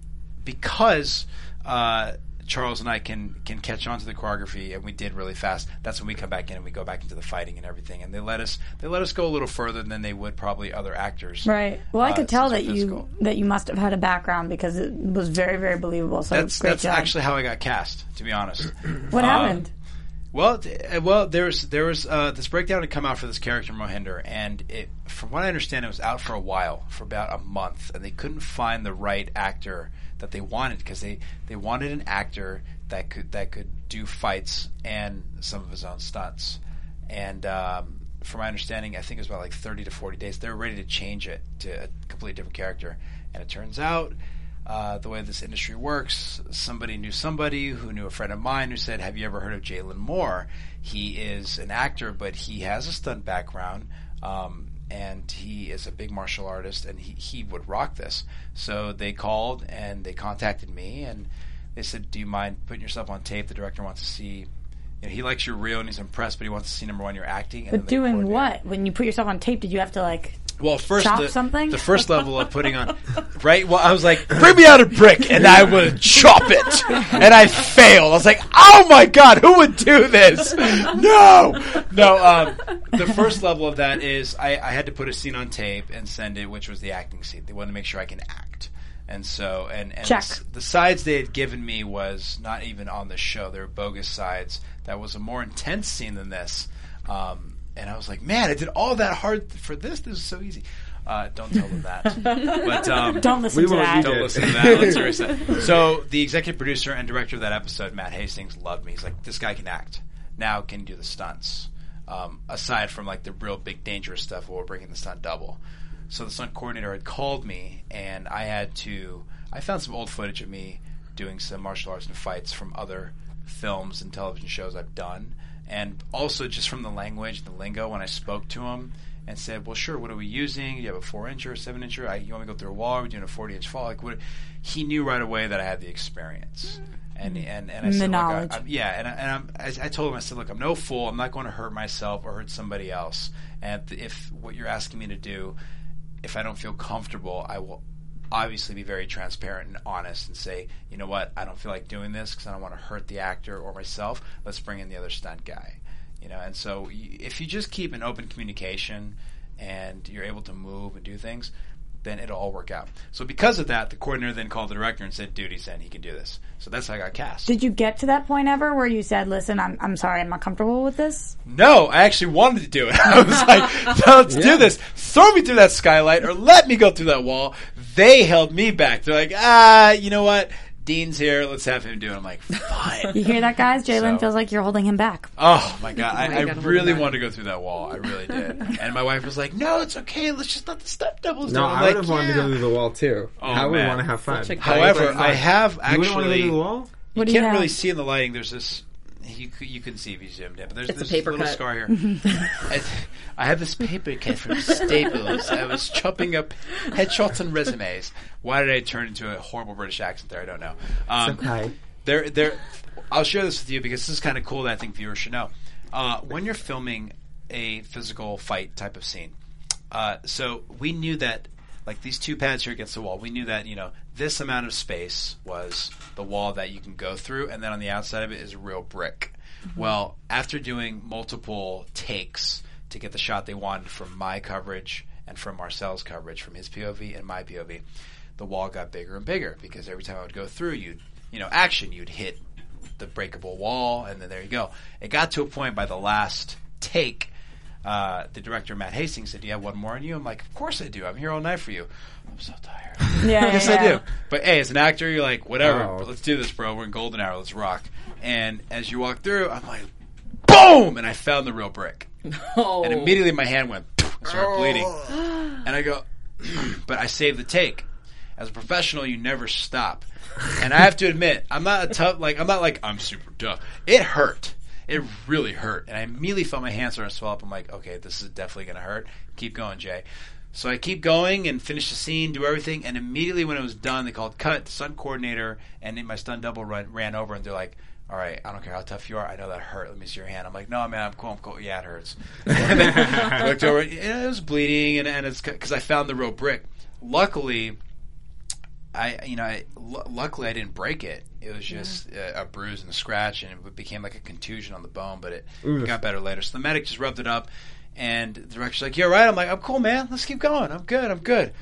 Speaker 6: because Charles and I can catch on to the choreography, and we did really fast. That's when we come back in and we go back into the fighting and everything. And they let us go a little further than they would probably other actors.
Speaker 2: Right. Well, I could tell that you must have had a background because it was very, very believable. So
Speaker 6: that's actually how I got cast, to be honest.
Speaker 2: What happened?
Speaker 6: Well, there was this breakdown had come out for this character Mohinder, and from what I understand, it was out for a while, for about a month, and they couldn't find the right actor that they wanted because they wanted an actor that could do fights and some of his own stunts. And from my understanding, I think it was about 30 to 40 days. They were ready to change it to a completely different character, and it turns out. The way this industry works, somebody knew somebody who knew a friend of mine who said, "Have you ever heard of Jalen Moore? He is an actor, but he has a stunt background, and he is a big martial artist, and he would rock this." So they called and they contacted me, and they said, "Do you mind putting yourself on tape? The director wants to see." He likes your reel and he's impressed, but he wants to see, number one, your acting. And
Speaker 2: but doing what? When you put yourself on tape, did you have to
Speaker 6: Well, first
Speaker 2: chop something?
Speaker 6: The first level of putting on, right? Well, I was like, bring me out a brick, and I would chop it, and I failed. I was like, oh my god, who would do this? No. The first level of that is I had to put a scene on tape and send it, which was the acting scene. They wanted to make sure I can act. And so, and the sides they had given me was not even on the show. They were bogus sides. That was a more intense scene than this. And I was like, man, I did all that hard for this. This is so easy. Don't tell them that. But
Speaker 2: don't listen to that.
Speaker 6: Don't listen to that. Let's erase that. So the executive producer and director of that episode, Matt Hastings, loved me. He's like, this guy can act. Now can do the stunts. Aside from the real big dangerous stuff, we're bringing the stunt double. So the stunt coordinator had called me, and I found some old footage of me doing some martial arts and fights from other films and television shows I've done. And also just from the language and the lingo, when I spoke to him and said, well, sure, what are we using? Do you have a 4-incher or 7-incher? You want me to go through a wall? Are we doing a 40-inch fall? He knew right away that I had the experience. And I said,
Speaker 2: the knowledge.
Speaker 6: I told him, I said, look, I'm no fool. I'm not going to hurt myself or hurt somebody else. And if what you're asking me to do, if I don't feel comfortable, I will obviously be very transparent and honest and say, you know what, I don't feel like doing this because I don't want to hurt the actor or myself. Let's bring in the other stunt guy. And so if you just keep an open communication and you're able to move and do things, then it'll all work out. So because of that, the coordinator then called the director and said, dude, he's in, he can do this. So that's how I got cast.
Speaker 2: Did you get to that point ever where you said, listen, I'm sorry, I'm not comfortable with this?
Speaker 6: No, I actually wanted to do it. I was like, let's do this. Throw me through that skylight or let me go through that wall. They held me back. They're like, you know what? Dean's here. Let's have him do it. I'm like, fine.
Speaker 2: You hear that, guys? Jalen
Speaker 6: So-
Speaker 2: feels like you're holding him back.
Speaker 6: Oh my god, I
Speaker 5: gotta hold
Speaker 6: really
Speaker 5: him back.
Speaker 6: wanted to go through that wall. I really did. And my wife was like, "No, it's okay. Let's just let the step doubles do
Speaker 4: No,
Speaker 6: it." I'm
Speaker 4: I
Speaker 6: like,
Speaker 4: would have wanted to go through the wall too.
Speaker 6: Oh,
Speaker 4: I would
Speaker 6: man.
Speaker 4: want to have fun.
Speaker 5: Such a
Speaker 6: However, I have
Speaker 4: You wouldn't want to go
Speaker 6: actually.
Speaker 4: through the wall?
Speaker 2: What do you
Speaker 6: Can't
Speaker 2: have?
Speaker 6: really see in the lighting. There's this. You can see if you zoomed in, but there's
Speaker 5: It's a
Speaker 6: this
Speaker 5: paper
Speaker 6: little
Speaker 5: cut.
Speaker 6: scar here. I have this paper cut from Staples. I was chopping up headshots and resumes. Why did I turn into a horrible British accent there? I don't know.
Speaker 4: Okay.
Speaker 6: There. I'll share this with you because this is kind of cool that I think viewers should know. When you're filming a physical fight type of scene, so we knew that, like these two pads here against the wall, we knew that this amount of space was the wall that you can go through, and then on the outside of it is real brick. Well, after doing multiple takes to get the shot they wanted from my coverage and from Marcel's coverage, from his POV and my POV, the wall got bigger and bigger because every time I would go through, you'd hit the breakable wall, and then there you go. It got to a point by the last take, the director, Matt Hastings, said, "Do you have one more on you?" I'm like, "Of course I do. I'm here all night for you." I'm so tired. Yes, I do. But hey, as an actor, you're like, whatever.
Speaker 4: Oh.
Speaker 6: Let's do this, bro. We're in Golden Hour. Let's rock. And as you walk through, I'm like, boom! And I found the real brick.
Speaker 5: Oh.
Speaker 6: And immediately my hand went, and started bleeding. And I go, but I saved the take. As a professional, you never stop. And I have to admit, I'm not I'm super tough. It hurt. It really hurt. And I immediately felt my hands starting to swell up. I'm like, okay, this is definitely going to hurt. Keep going, Jay. So I keep going and finish the scene, do everything, and immediately when it was done, they called cut. The stunt coordinator and my stunt double ran over, and they're like, "All right, I don't care how tough you are. I know that hurt. Let me see your hand." I'm like, "No, man, I'm cool. Yeah, it hurts." And then I looked over. It was bleeding, and it's because I found the real brick. Luckily, I didn't break it. It was just a bruise and a scratch, and it became like a contusion on the bone. But it got better later. So the medic just rubbed it up. And the director's like, "You're right." I'm like, "I'm cool, man. Let's keep going. I'm good."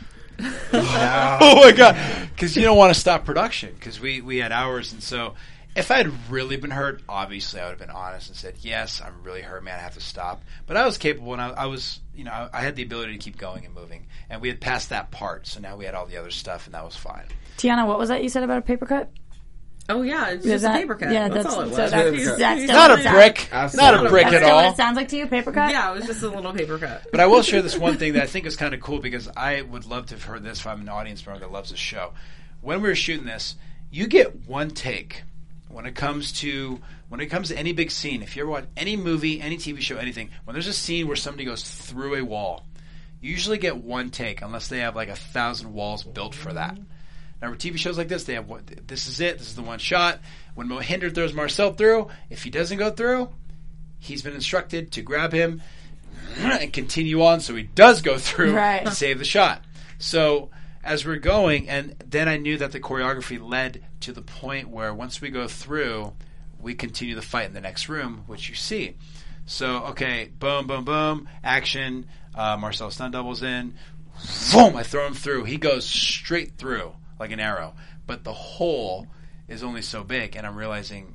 Speaker 6: Oh my god! Because you don't want to stop production because we had hours, and so if I had really been hurt, obviously I would have been honest and said, "Yes, I'm really hurt, man. I have to stop." But I was capable, and I was, I had the ability to keep going and moving, and we had passed that part, so now we had all the other stuff, and that was fine.
Speaker 2: Tiana, what was that you said about a paper cut?
Speaker 5: Oh yeah, it's just a paper cut.
Speaker 2: Yeah,
Speaker 5: that's all it was.
Speaker 2: So that's
Speaker 6: Not a brick,
Speaker 4: Absolutely.
Speaker 6: not a brick
Speaker 2: That's
Speaker 6: at
Speaker 2: still what
Speaker 6: all.
Speaker 2: it sounds like to you, paper cut?
Speaker 5: Yeah, it was just a little paper cut.
Speaker 6: But I will share this one thing that I think is kind of cool because I would love to have heard this if I'm an audience member that loves this show. When we were shooting this, you get one take when it comes to any big scene. If you ever watch any movie, any TV show, anything, when there's a scene where somebody goes through a wall, you usually get one take unless they have like 1,000 walls built for that. Now, for TV shows like this, they have this is it. This is the one shot. When Mohinder throws Marcel through, if he doesn't go through, he's been instructed to grab him and continue on so he does go through
Speaker 2: Right.
Speaker 6: and save the shot. So as we're going, and then I knew that the choreography led to the point where once we go through, we continue the fight in the next room, which you see. So, okay, boom, boom, boom, action. Marcel stunt doubles in. Boom, I throw him through. He goes straight through like an arrow. But the hole is only so big, and I'm realizing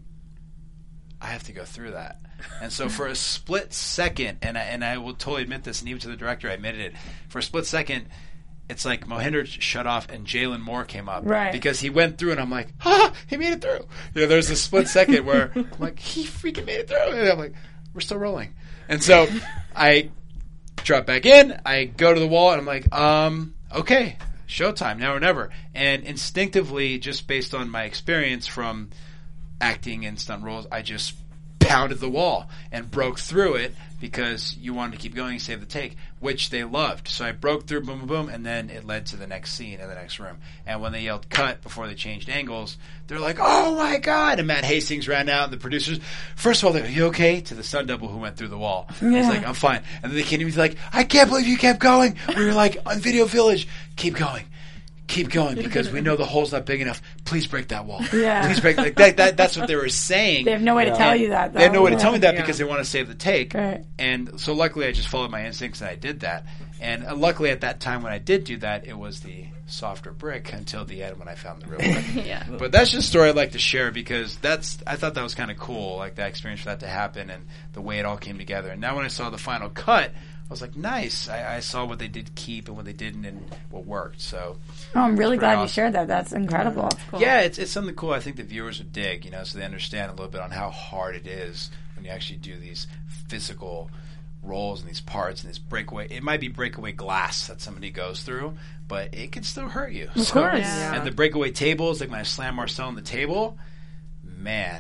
Speaker 6: I have to go through that. And so for a split second, and I will totally admit this, and even to the director I admitted it, for a split second, it's like Mohinder shut off and Jalen Moore came up.
Speaker 2: Right.
Speaker 6: Because he went through, and I'm like, he made it through. There's a split second where I'm like, he freaking made it through. And I'm like, we're still rolling. And so I drop back in, I go to the wall, and I'm like, okay, showtime, now or never. And instinctively, just based on my experience from acting in stunt roles, I just pounded the wall and broke through it because you wanted to keep going and save the take, which they loved. So I broke through, boom, boom, boom, and then it led to the next scene in the next room. And when they yelled cut before they changed angles, they're like, "Oh my god!" And Matt Hastings ran out, and the producers, first of all, they go, "Are you okay?" To the stunt double who went through the wall. Yeah. He's like, "I'm fine." And then they came to me like, "I can't believe you kept going." We were like, on Video Village, keep going, because we know the hole's not big enough. Please break that wall.
Speaker 2: Yeah.
Speaker 6: Please break. Like that's what they were saying.
Speaker 2: They have no way to tell you that, though.
Speaker 6: They have no way to tell me that
Speaker 5: Yeah.
Speaker 6: because they want to save the take.
Speaker 2: Right.
Speaker 6: And so luckily I just followed my instincts and I did that. And luckily at that time when I did do that, it was the softer brick until the end when I found the real brick.
Speaker 5: Yeah.
Speaker 6: But that's just a story I'd like to share because I thought that was kind of cool, like that experience for that to happen and the way it all came together. And now when I saw the final cut, I was like, nice. I saw what they did keep and what they didn't and what worked. So
Speaker 2: Oh, I'm really glad you
Speaker 6: awesome.
Speaker 2: shared that. That's incredible.
Speaker 6: yeah, it's something cool. I think the viewers would dig, so they understand a little bit on how hard it is when you actually do these physical roles and these parts and this breakaway. It might be breakaway glass that somebody goes through, but it can still hurt you.
Speaker 2: Of course. Yeah.
Speaker 6: And the breakaway tables, like when I slam Marcel on the table, man,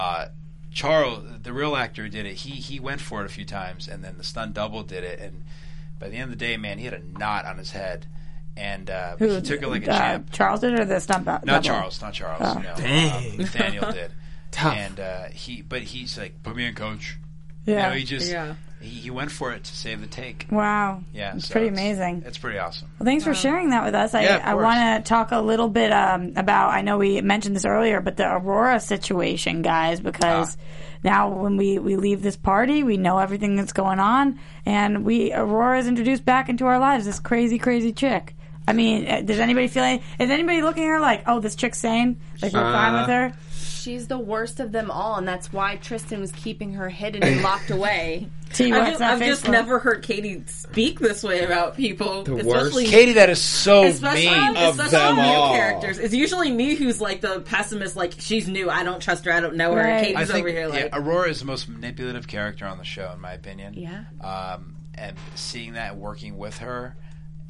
Speaker 6: Charles, the real actor who did it, he went for it a few times, and then the stunt double did it, and by the end of the day, man, he had a knot on his head, and he took it like a champ.
Speaker 2: Charles did or the stunt double?
Speaker 6: Not Charles. No.
Speaker 4: Dang.
Speaker 6: Nathaniel did.
Speaker 4: Tough.
Speaker 6: And he's like, put me in, coach.
Speaker 2: Yeah.
Speaker 6: He just he went for it to save the take.
Speaker 2: Wow.
Speaker 6: Yeah,
Speaker 2: It's
Speaker 6: so
Speaker 2: pretty amazing.
Speaker 6: It's pretty awesome.
Speaker 2: Well, thanks for sharing that with us.
Speaker 6: Yeah, of
Speaker 2: I
Speaker 6: course.
Speaker 2: want to talk a little bit about, I know we mentioned this earlier, but the Aurora situation, guys, because now when we leave this party, we know everything that's going on, and Aurora is introduced back into our lives, this crazy, crazy chick. I mean, does anybody is anybody looking at her like, oh, this chick's sane? Like, we're fine with her?
Speaker 3: She's the worst of them all, and that's why Tristan was keeping her hidden and locked away.
Speaker 5: I've just never heard Katie speak this way about people.
Speaker 4: The
Speaker 5: especially
Speaker 4: worst.
Speaker 6: Katie, that is so
Speaker 5: especially,
Speaker 6: mean.
Speaker 5: especially new
Speaker 4: all.
Speaker 5: characters. It's usually me who's like the pessimist, like she's new, I don't trust her, I don't know her.
Speaker 2: Right.
Speaker 5: And Katie's
Speaker 6: I think
Speaker 5: over here like
Speaker 6: Aurora is the most manipulative character on the show, in my opinion.
Speaker 3: Yeah.
Speaker 6: And seeing that, working with her,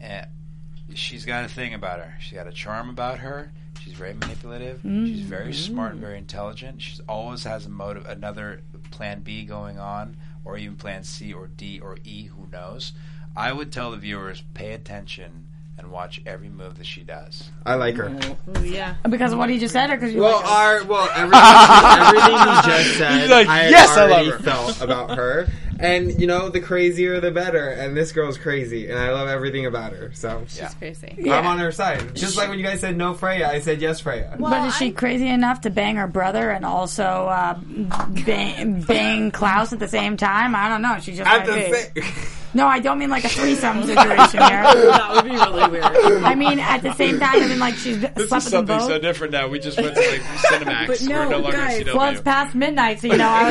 Speaker 6: she's got a thing about her. She's got a charm about her. She's very manipulative. She's very smart and very intelligent. She always has a motive, another plan B going on, or even plan C or D or E, who knows. I would tell the viewers, pay attention and watch every move that she does.
Speaker 4: I like her.
Speaker 3: Oh, yeah.
Speaker 2: Because of what he just said, or because you
Speaker 4: Well,
Speaker 2: like her?
Speaker 4: everything he just said,
Speaker 6: He's like,
Speaker 4: I
Speaker 6: yes, I love
Speaker 4: already
Speaker 6: her.
Speaker 4: felt about her. And, the crazier the better. And this girl's crazy. And I love everything about her. So,
Speaker 3: She's crazy.
Speaker 2: Yeah.
Speaker 4: I'm on her side. Just like when you guys said no Freya, I said yes, Freya.
Speaker 2: But is she crazy enough to bang her brother and also bang Klaus at the same time? I don't know. She just
Speaker 4: At
Speaker 2: might
Speaker 4: the
Speaker 2: be.
Speaker 4: same...
Speaker 2: No, I don't mean like a threesome situation here.
Speaker 5: that would be really weird.
Speaker 2: I mean at the same time. I mean like she's
Speaker 6: This
Speaker 2: slept
Speaker 6: is
Speaker 2: with them
Speaker 6: something
Speaker 2: both.
Speaker 6: so different now. We just went to Cinemax.
Speaker 5: But no,
Speaker 6: We're no longer
Speaker 5: guys,
Speaker 6: CW.
Speaker 2: Well, it's past midnight, so I was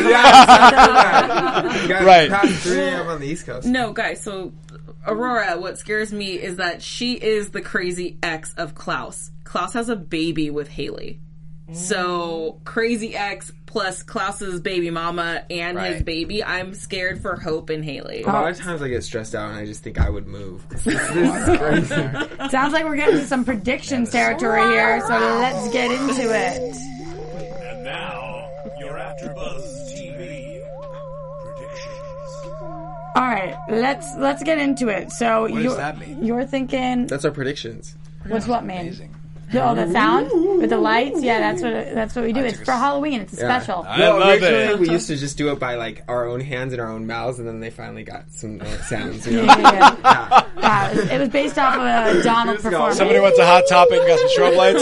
Speaker 4: You guys
Speaker 6: Right.
Speaker 4: past 3 a.m. on the East Coast.
Speaker 5: No, guys, so Aurora, what scares me is that she is the crazy ex of Klaus. Klaus has a baby with Haley. So, crazy ex plus Klaus's baby mama and his
Speaker 6: Right.
Speaker 5: baby. I'm scared for Hope and Haley.
Speaker 4: A lot of times I get stressed out and I just think I would move. This is crazy.
Speaker 2: Sounds like we're getting to some predictions territory here, so let's get into it.
Speaker 1: And now, your AfterBuzz TV predictions.
Speaker 2: All right, let's get into it. So
Speaker 6: What does that mean?
Speaker 2: You're thinking,
Speaker 4: That's our predictions.
Speaker 2: what's what mean?
Speaker 6: Amazing.
Speaker 2: Oh, the sound with the lights. Yeah, that's what we do. It's
Speaker 6: took a
Speaker 2: for Halloween. It's a
Speaker 4: Yeah.
Speaker 2: special.
Speaker 6: I love
Speaker 4: originally
Speaker 6: it.
Speaker 4: we used to just do it by like our own hands and our own mouths, and then they finally got some sounds.
Speaker 2: Yeah. It was based off of a Donald
Speaker 4: Just go.
Speaker 2: performance.
Speaker 6: Somebody went to Hot Topic and got some strobe lights.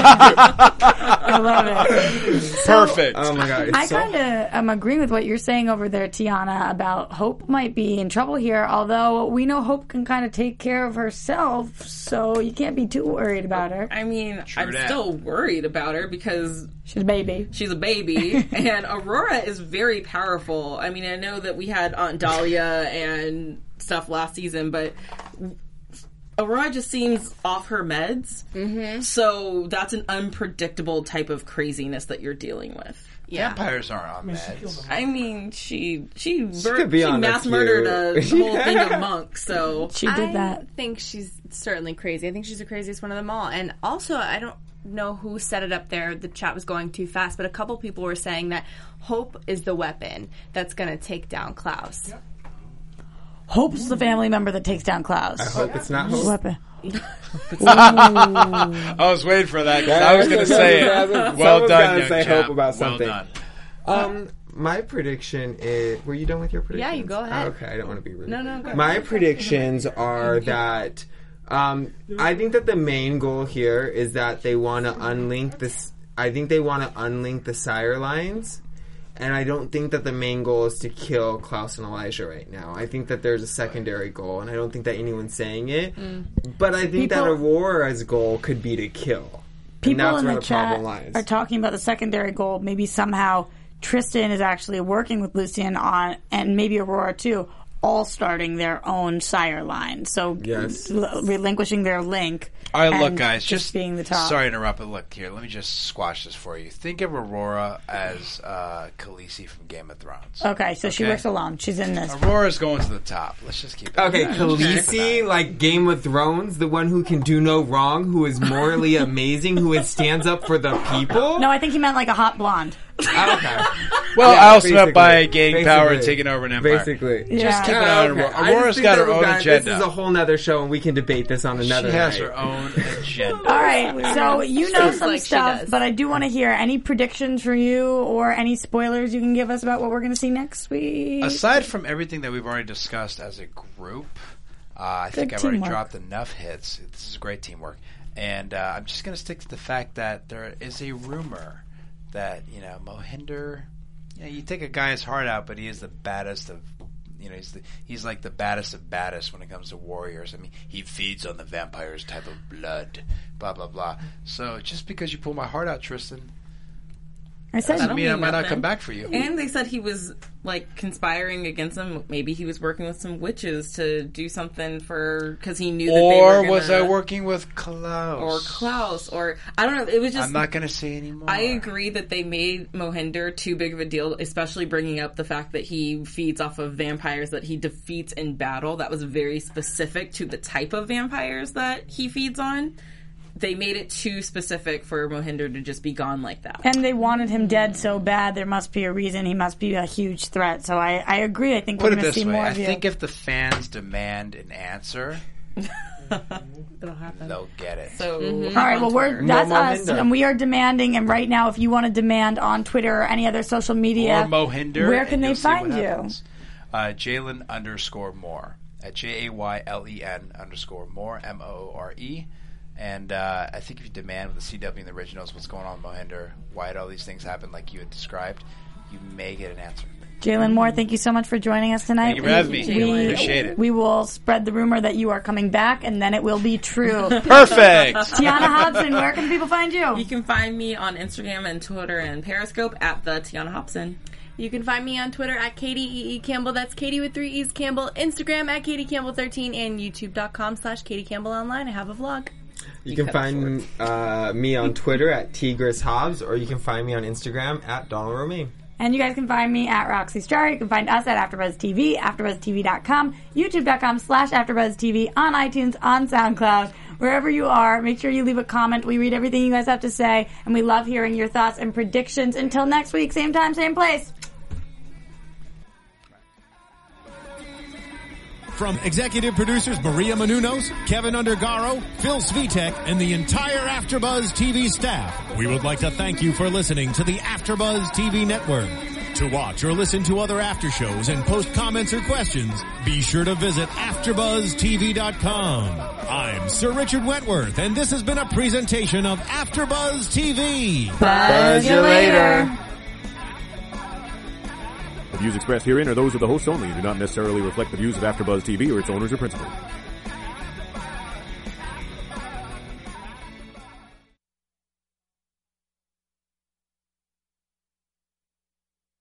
Speaker 2: I love it.
Speaker 6: Perfect.
Speaker 4: Oh my god! It's
Speaker 2: I kind of am agreeing with what you're saying over there, Tiana, about Hope might be in trouble here, although we know Hope can kind of take care of herself, so you can't be too worried about her.
Speaker 5: I mean, I'm
Speaker 6: that.
Speaker 5: still worried about her because
Speaker 2: She's a baby.
Speaker 5: she's a baby, and Aurora is very powerful. I mean, I know that we had Aunt Dahlia and stuff last season, but Aurora just seems off her meds. Mm-hmm. So that's an unpredictable type of craziness that you're dealing with.
Speaker 3: Yeah.
Speaker 6: Vampires aren't on meds.
Speaker 5: I mean, she
Speaker 4: could be on
Speaker 5: mass
Speaker 4: a
Speaker 5: murdered a
Speaker 4: few.
Speaker 5: whole thing of monks. So
Speaker 2: She did
Speaker 3: I
Speaker 2: that.
Speaker 3: think she's certainly crazy. I think she's the craziest one of them all. And also, I don't know who set it up there. The chat was going too fast, but a couple people were saying that Hope is the weapon that's going to take down Klaus. Yep.
Speaker 2: Hope's the family member that takes down Klaus.
Speaker 4: I hope it's not Hope.
Speaker 2: Weapon.
Speaker 6: I was waiting for that because I was going to say it. Well
Speaker 4: Someone's
Speaker 6: done,
Speaker 4: gotta
Speaker 6: young
Speaker 4: say
Speaker 6: chap.
Speaker 4: Hope about something.
Speaker 6: Well done.
Speaker 4: My prediction is. Were you done with your predictions?
Speaker 3: Yeah, you go ahead.
Speaker 4: Okay, I don't want to be rude.
Speaker 3: No, go
Speaker 4: My predictions are that I think that the main goal here is that they want to unlink this. I think they want to unlink the sire lines, and I don't think that the main goal is to kill Klaus and Elijah right now. I think that there's a secondary goal, and I don't think that anyone's saying it. But I think that
Speaker 2: People-
Speaker 4: Aurora's goal could be to kill. And
Speaker 2: People
Speaker 4: that's
Speaker 2: in
Speaker 4: where
Speaker 2: the
Speaker 4: the
Speaker 2: chat
Speaker 4: problem lies.
Speaker 2: are talking about the secondary goal. Maybe somehow Tristan is actually working with Lucian on, and maybe Aurora too, all starting their own sire line. So
Speaker 4: Yes.
Speaker 2: relinquishing their link.
Speaker 6: All right, look,
Speaker 2: and
Speaker 6: guys,
Speaker 2: just being the top.
Speaker 6: Sorry to interrupt, but look here. Let me just squash this for you. Think of Aurora as Khaleesi from Game of Thrones.
Speaker 2: Okay, so she
Speaker 6: Okay.
Speaker 2: works alone. She's in this.
Speaker 6: Aurora's going to the top. Let's just keep it.
Speaker 4: Okay,
Speaker 6: at that.
Speaker 4: Khaleesi, like Game of Thrones, the one who can do no wrong, who is morally amazing, who stands up for the people.
Speaker 2: No, I think he meant like a hot blonde.
Speaker 4: Okay.
Speaker 6: Well,
Speaker 4: Yeah,
Speaker 6: I also meant by
Speaker 4: basically.
Speaker 6: gaining power and taking over an empire.
Speaker 4: Basically.
Speaker 2: Yeah.
Speaker 6: keep it
Speaker 4: Yeah,
Speaker 6: on.
Speaker 4: okay. I just
Speaker 6: Aurora's
Speaker 4: think
Speaker 6: got
Speaker 4: that
Speaker 6: her own
Speaker 4: This
Speaker 6: agenda.
Speaker 4: is a whole nother show, and we can debate this on another
Speaker 6: She has
Speaker 4: night.
Speaker 6: her own agenda.
Speaker 2: All right, so you know
Speaker 3: Seems
Speaker 2: some
Speaker 3: like she
Speaker 2: stuff,
Speaker 3: does.
Speaker 2: but I do want to hear any predictions for you or any spoilers you can give us about what we're going to see next week.
Speaker 6: Aside from everything that we've already discussed as a group, I think I've already
Speaker 2: teamwork.
Speaker 6: dropped enough hits. This is great teamwork. And I'm just going to stick to the fact that there is a rumor that, Mohinder, you take a guy's heart out, but he is the baddest of, he's like the baddest of baddest when it comes to warriors. I mean, he feeds on the vampire's type of blood, blah, blah, blah. So just because you pull my heart out, Tristan,
Speaker 2: I said
Speaker 6: doesn't mean I might not
Speaker 5: nothing.
Speaker 6: come back for you.
Speaker 5: And they said he was like conspiring against them. Maybe he was working with some witches to do something because he knew that they were
Speaker 6: Or
Speaker 5: gonna,
Speaker 6: was I working with Klaus?
Speaker 5: or Klaus, or I don't know. It was just.
Speaker 6: I'm not going to say anymore.
Speaker 5: I agree that they made Mohinder too big of a deal, especially bringing up the fact that he feeds off of vampires that he defeats in battle. That was very specific to the type of vampires that he feeds on. They made it too specific for Mohinder to just be gone like that.
Speaker 2: And they wanted him dead so bad, there must be a reason. He must be a huge threat. So I agree. I think
Speaker 6: Put
Speaker 2: we're
Speaker 6: it
Speaker 2: going to
Speaker 6: this
Speaker 2: see
Speaker 6: way.
Speaker 2: more
Speaker 6: I
Speaker 2: of you.
Speaker 6: think if the fans demand an answer,
Speaker 5: It'll happen.
Speaker 6: they'll get it.
Speaker 5: So,
Speaker 2: All right, well, that's us,
Speaker 4: Mohinder.
Speaker 2: and we are demanding. And right now, if you want to demand on Twitter or any other social media,
Speaker 6: Or Mohinder.
Speaker 2: where can
Speaker 6: and
Speaker 2: they
Speaker 6: you'll see
Speaker 2: find
Speaker 6: what
Speaker 2: you?
Speaker 6: happens. Jalen_Moore at JAYLEN_Moore, MOORE. And I think if you demand with the CW and the originals what's going on with Mohinder, why did all these things happen like you had described, you may get an answer.
Speaker 2: Jalen Moore, thank you so much for joining us tonight.
Speaker 6: Thank you for having me. Appreciate it.
Speaker 2: We will spread the rumor that you are coming back, and then it will be true.
Speaker 6: Perfect!
Speaker 2: Tiana Hobson, where can people find you?
Speaker 5: you can find me on Instagram and Twitter and Periscope at the Tiana Hobson.
Speaker 3: You can find me on Twitter at Katie E. Campbell. That's Katie with 3 E's Campbell. Instagram at Katie Campbell 13 and YouTube.com/Katie Campbell Online. I have a vlog.
Speaker 4: You can find me on Twitter at Tigris Hobbs, or you can find me on Instagram at Donald Romaine.
Speaker 2: And you guys can find me at Roxy Star. You can find us at AfterBuzzTV, AfterBuzzTV.com, YouTube.com/AfterBuzzTV, on iTunes, on SoundCloud, wherever you are. Make sure you leave a comment. We read everything you guys have to say, and we love hearing your thoughts and predictions. Until next week, same time, same place.
Speaker 1: From executive producers Maria Menounos, Kevin Undergaro, Phil Svitek, and the entire AfterBuzz TV staff, we would like to thank you for listening to the AfterBuzz TV network. To watch or listen to other after shows and post comments or questions, be sure to visit AfterBuzzTV.com. I'm Sir Richard Wentworth, and this has been a presentation of AfterBuzz TV.
Speaker 2: Buzz you later.
Speaker 7: The views expressed herein are those of the hosts only and do not necessarily reflect the views of AfterBuzz TV or its owners or principals.